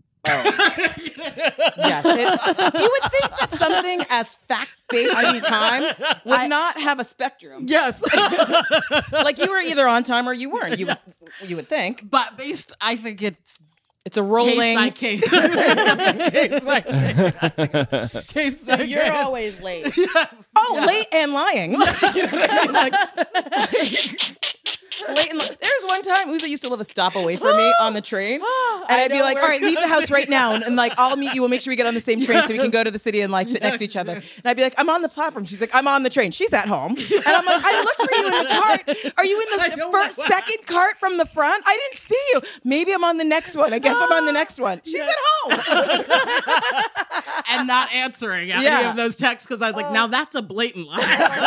Yes. You would think that something as fact-based as time would not have a spectrum. Yes. Like you were either on time or you weren't. You would think. But I think It's a rolling case by case. Case by case. Case by You're case. always late. late and lying. You know what I mean? Late and there's one time Uzo used to live a stop away from me on the train, and I'd be like, "All right, leave the house right now," and like I'll meet you. We'll make sure we get on the same train so we can go to the city and like sit next to each other. And I'd be like, "I'm on the platform." She's like, "I'm on the train." She's at home, and I'm like, "I looked for you in the cart. Are you in the second cart from the front? I didn't see you. Maybe I'm on the next one. I guess I'm on the next one." She's at home and not answering any of those texts because I was like, now that's a blatant lie.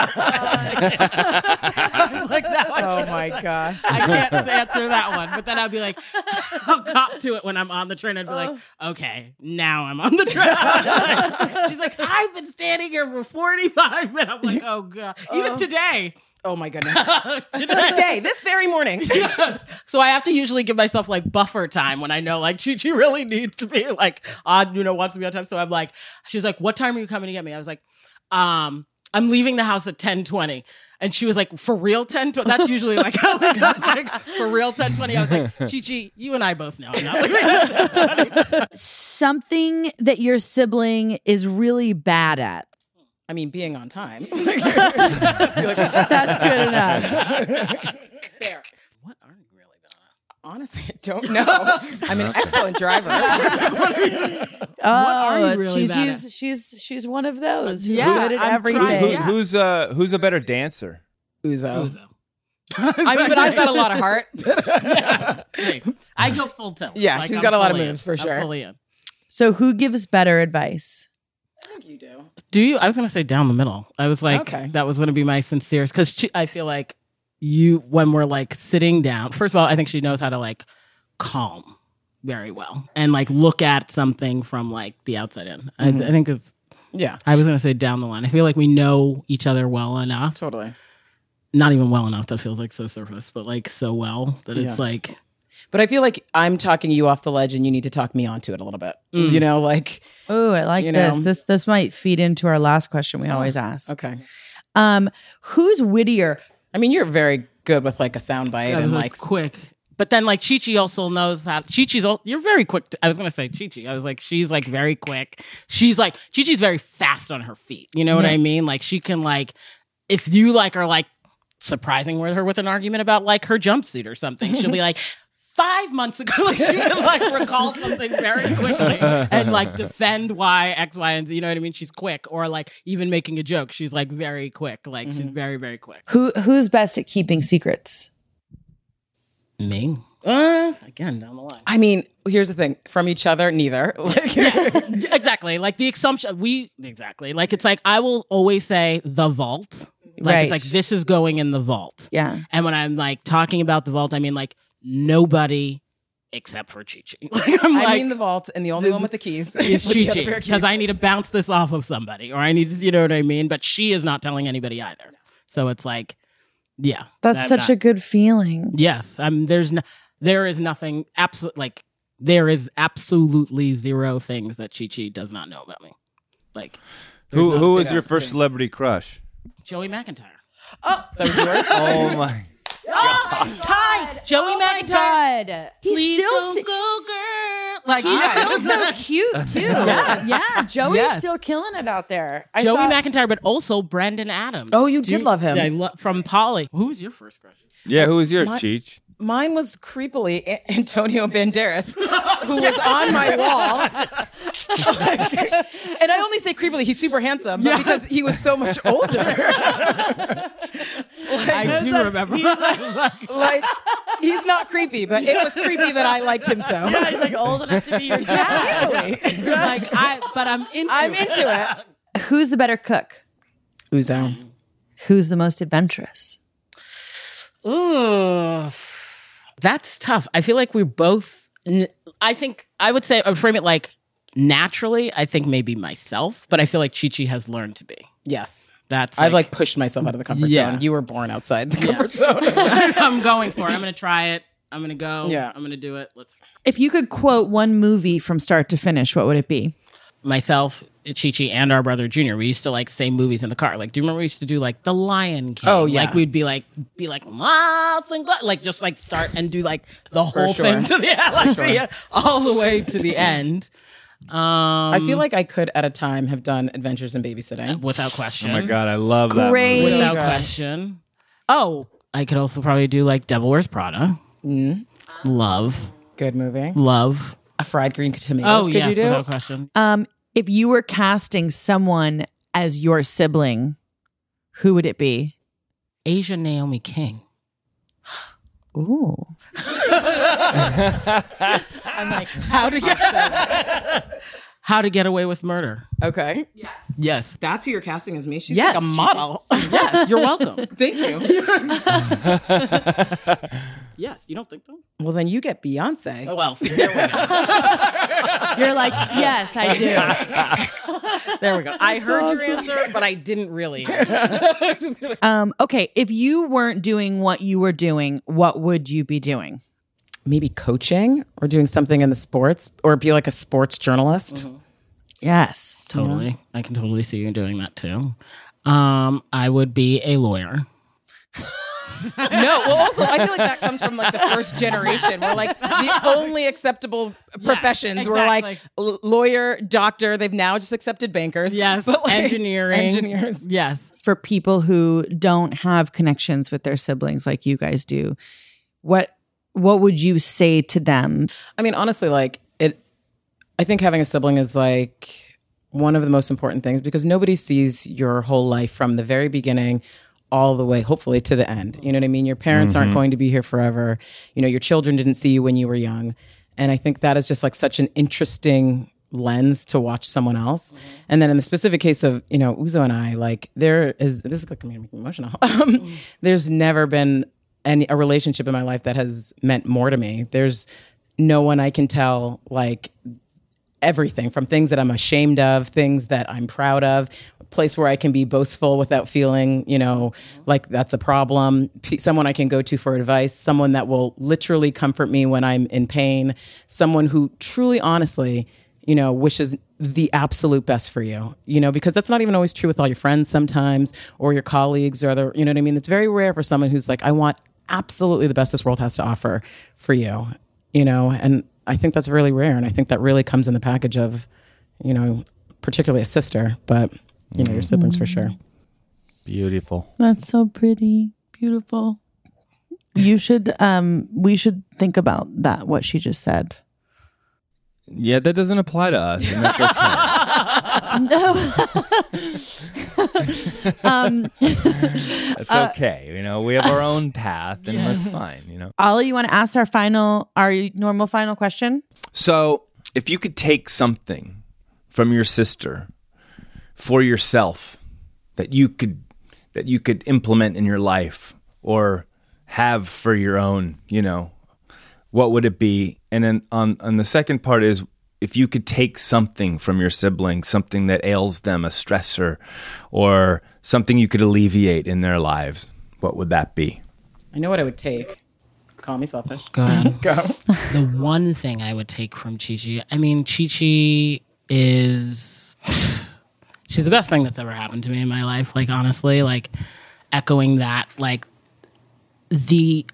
I was like, now Oh my gosh. I can't answer that one. But then I'd be like, I'll cop to it when I'm on the train. I'd be like, okay, now I'm on the train. She's like, I've been standing here for 45 minutes. I'm like, oh God. Even today. Oh my goodness. Today, this very morning. Yes. So I have to usually give myself like buffer time when I know like she really needs to be like on, wants to be on time. So I'm like, she's like, what time are you coming to get me? I was like, I'm leaving the house at 10:20. And she was like, for real 10:20? That's usually like, oh my God, like, for real 10:20. I was like, Chi, you and I both know I'm not leaving at 10:20. Something that your sibling is really bad at. I mean, being on time. That's good enough. Fair. What are you really bad at? Honestly, I don't know. I'm an excellent driver. Oh, you really bad at? she's one of those who's Yeah, good at I'm everything. trying- Who's a better dancer? Uzo. I mean, but I've got a lot of heart. Hey, I go full tilt. Yeah, Like, she's I'm got a lot of fully moves, in. for sure. I'm fully in. So who gives better advice? I think you do. Do you? I was going to say down the middle. I was like, Okay. that was going to be my sincerest because I feel like when we're like sitting down, first of all, I think she knows how to like calm very well and like look at something from like the outside in. I think it's, I was going to say down the line. I feel like we know each other well enough. Totally. Not even well enough. That feels like so surface, but like so well that it's like. But I feel like I'm talking you off the ledge and you need to talk me onto it a little bit. You know, like. Oh, I like You this. know. This might feed into our last question we always ask. Okay. Who's wittier? I mean, you're very good with like a soundbite I and was like. quick. But then like Chi also knows how you're very quick. I was going to say Chi. I was like, she's like very quick. She's like, Chi's very fast on her feet. You know what I mean? Like she can like, if you like are like surprising with her with an argument about like her jumpsuit or something, she'll be like, 5 months ago, like she can like recall something very quickly and like defend why X, Y, and Z. You know what I mean? She's quick, or like even making a joke. She's like very quick. Like she's very, very quick. Who's best at keeping secrets? Me. Again, down the line. I mean, here's the thing: from each other, neither. Like, Exactly. Like the assumption like it's like I will always say the vault. Like Right. it's like this is going in the vault. Yeah. And when I'm like talking about the vault, I mean like nobody except for Chi-Chi. Like, I mean the vault, and the only one with the keys is with the other Chi-Chi pair of keys. because I need to bounce this off of somebody, or I need to, you know what I mean? But she is not telling anybody either. So it's like, yeah, That's such a good feeling. yes. There is nothing there is absolutely zero things that Chi-Chi does not know about me. Like, Who there's who not- was your first celebrity crush? Joey McIntyre. That was yours? Oh my! Ty, Joey McIntyre. God. Please He's still don't go, girl. Like He's still so cute too. Yeah, Joey's Yes. still killing it out there. Joey McIntyre, but also Brandon Adams. Oh, you did love him. Yeah, from Polly. Who was your first crush? Yeah, who was yours, Cheech? Mine was creepily Antonio Banderas, who was on my wall. And I only say creepily, he's super handsome, but because he was so much older. I do remember. Like, he's not creepy, but it was creepy that I liked him so. Yeah, he's like old enough to be your dad. But I'm into it. Who's the better cook? Uzo. Who's the most adventurous? Ooh, that's tough. I feel like we both. I think I would say I would frame it like naturally. I think maybe myself, but I feel like Chi-Chi has learned to be. Yes. That's I've like pushed myself out of the comfort zone. You were born outside the comfort zone. I'm going for it. I'm going to try it. I'm going to go. Yeah. I'm going to do it. If you could quote one movie from start to finish, what would it be? Myself, Chi-Chi, and our brother Junior, we used to like say movies in the car. Like, do you remember we used to do like The Lion King? Oh, yeah. Like we'd be like, like just like start and do like the whole thing to the all the way to the end. I feel like I could at a time have done Adventures in Babysitting. Without question. Oh my god, I love that. Great. movie. Without question. Oh, I could also probably do like Devil Wears Prada. Love. Good movie. Love. A fried green tomatoes. Oh, could yes, you do? without question. If you were casting someone as your sibling, who would it be? Asia Naomi King. Ooh. I'm like, How to Get Away with Murder. Okay. Yes. That's who you're casting as me. She's Yes, like a model. Yes, you're welcome. Thank you. Yes, you don't think so? Well, then you get Beyonce. Oh, well, there we go. You're like, yes, I do. There we go. I heard your answer, but I didn't really hear it. Okay, if you weren't doing what you were doing, what would you be doing? Maybe coaching or doing something in the sports or be like a sports journalist. Yes. Totally. I can totally see you doing that too. I would be a lawyer. No, well, also, I feel like that comes from like the first generation. We're like the only acceptable professions were like lawyer, doctor. They've now just accepted bankers. Yes. But like, Engineers. Yes. For people who don't have connections with their siblings like you guys do, what would you say to them? I mean, honestly, like I think having a sibling is like one of the most important things because nobody sees your whole life from the very beginning all the way, hopefully, to the end. You know what I mean? Your parents aren't going to be here forever. You know, your children didn't see you when you were young. And I think that is just like such an interesting lens to watch someone else. And then in the specific case of, you know, Uzo and I, like this is like making me emotional. There's never been a relationship in my life that has meant more to me. There's no one I can tell like everything from things that I'm ashamed of, things that I'm proud of, a place where I can be boastful without feeling, you know, like that's a problem, someone I can go to for advice, someone that will literally comfort me when I'm in pain, someone who truly, honestly, you know, wishes the absolute best for you, you know, because that's not even always true with all your friends sometimes or your colleagues or other, you know what I mean? It's very rare for someone who's like, I want absolutely the best this world has to offer for you, you know, and I think that's really rare. And I think that really comes in the package of, you know, particularly a sister, but, you know, your siblings for sure. Beautiful. That's so pretty. Beautiful. You should, we should think about that, what she just said. Yeah, that doesn't apply to us. And that's okay. That's okay. You know, we have our own path and that's fine, you know. Ollie, you want to ask our normal final question? So, if you could take something from your sister for yourself that that you could implement in your life or have for your own, what would it be? And then on the second part is, if you could take something from your sibling, something that ails them, a stressor, or something you could alleviate in their lives, what would that be? I know what I would take. Call me selfish. Go ahead. Go. The one thing I would take from Chi-Chi, Chi-Chi is, she's the best thing that's ever happened to me in my life. Like, honestly, like, echoing that, like, the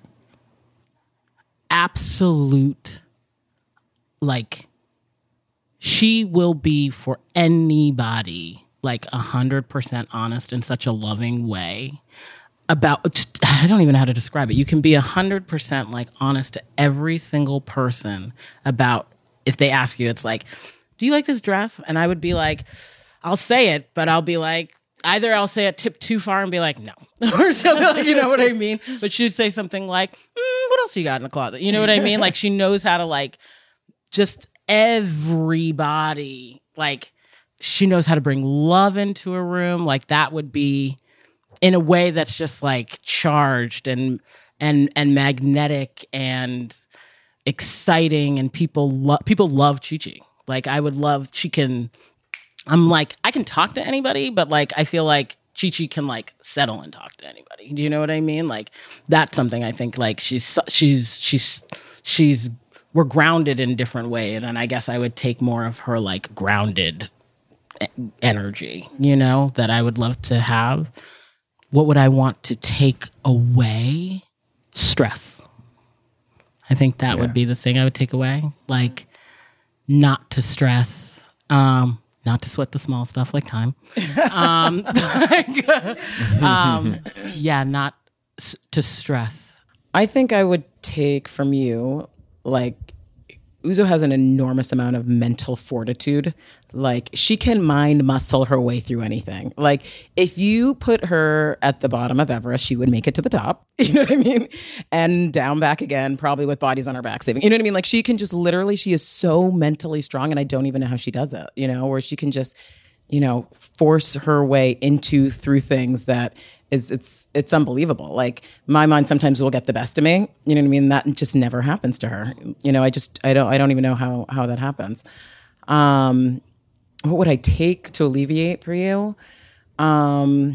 absolute, like, she will be for anybody like 100% honest in such a loving way about, I don't even know how to describe it. You can be 100% like honest to every single person about, if they ask you, it's like, do you like this dress? And I would be like, I'll say it, but I'll be like, either I'll say it tip too far and be like, no, or something like, you know what I mean? But she'd say something like, what else you got in the closet? You know what I mean? Like, she knows how to like, just everybody, like, she knows how to bring love into a room. Like, that would be in a way that's just like charged and magnetic and exciting, and people love Chi-Chi. Like, I would love, I'm like, I can talk to anybody, but like, I feel like Chi-Chi can like settle and talk to anybody. Do you know what I mean? Like, that's something I think like we're grounded in different ways. And I guess I would take more of her like grounded energy, that I would love to have. What would I want to take away? Stress. I think that would be the thing I would take away. Like, not to stress, not to sweat the small stuff like time. Not to stress. I think I would take from you, like, Uzo has an enormous amount of mental fortitude. Like, she can mind muscle her way through anything. Like, if you put her at the bottom of Everest, she would make it to the top. You know what I mean? And down back again, probably with bodies on her back saving. You know what I mean? Like, she can just literally, she is so mentally strong, and I don't even know how she does it, where she can just, force her way through things that it's unbelievable. Like, my mind sometimes will get the best of me. You know what I mean? That just never happens to her. I don't even know how that happens. What would I take to alleviate for you? Not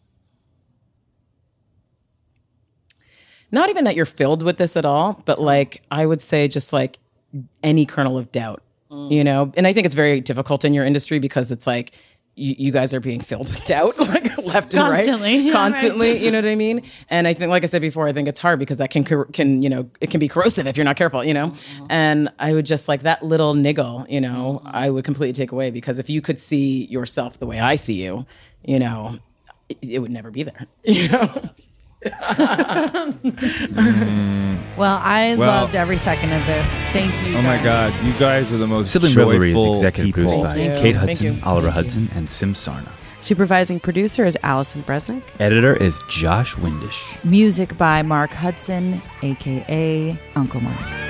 even that you're filled with this at all, but like, I would say just like any kernel of doubt, and I think it's very difficult in your industry because it's like, you guys are being filled with doubt, like left and right, constantly. Right. You know what I mean? And I think, like I said before, I think it's hard because that can it can be corrosive if you're not careful. And I would just like that little niggle. I would completely take away, because if you could see yourself the way I see you, it would never be there. Well, I loved every second of this. Thank you. Oh my God, you guys are the most Sibling Revelry is executive people. produced by Kate Hudson, Oliver Hudson, and Sim Sarna. Supervising producer is Allison Bresnick. Editor is Josh Windish. Music by Mark Hudson, a.k.a. Uncle Mark.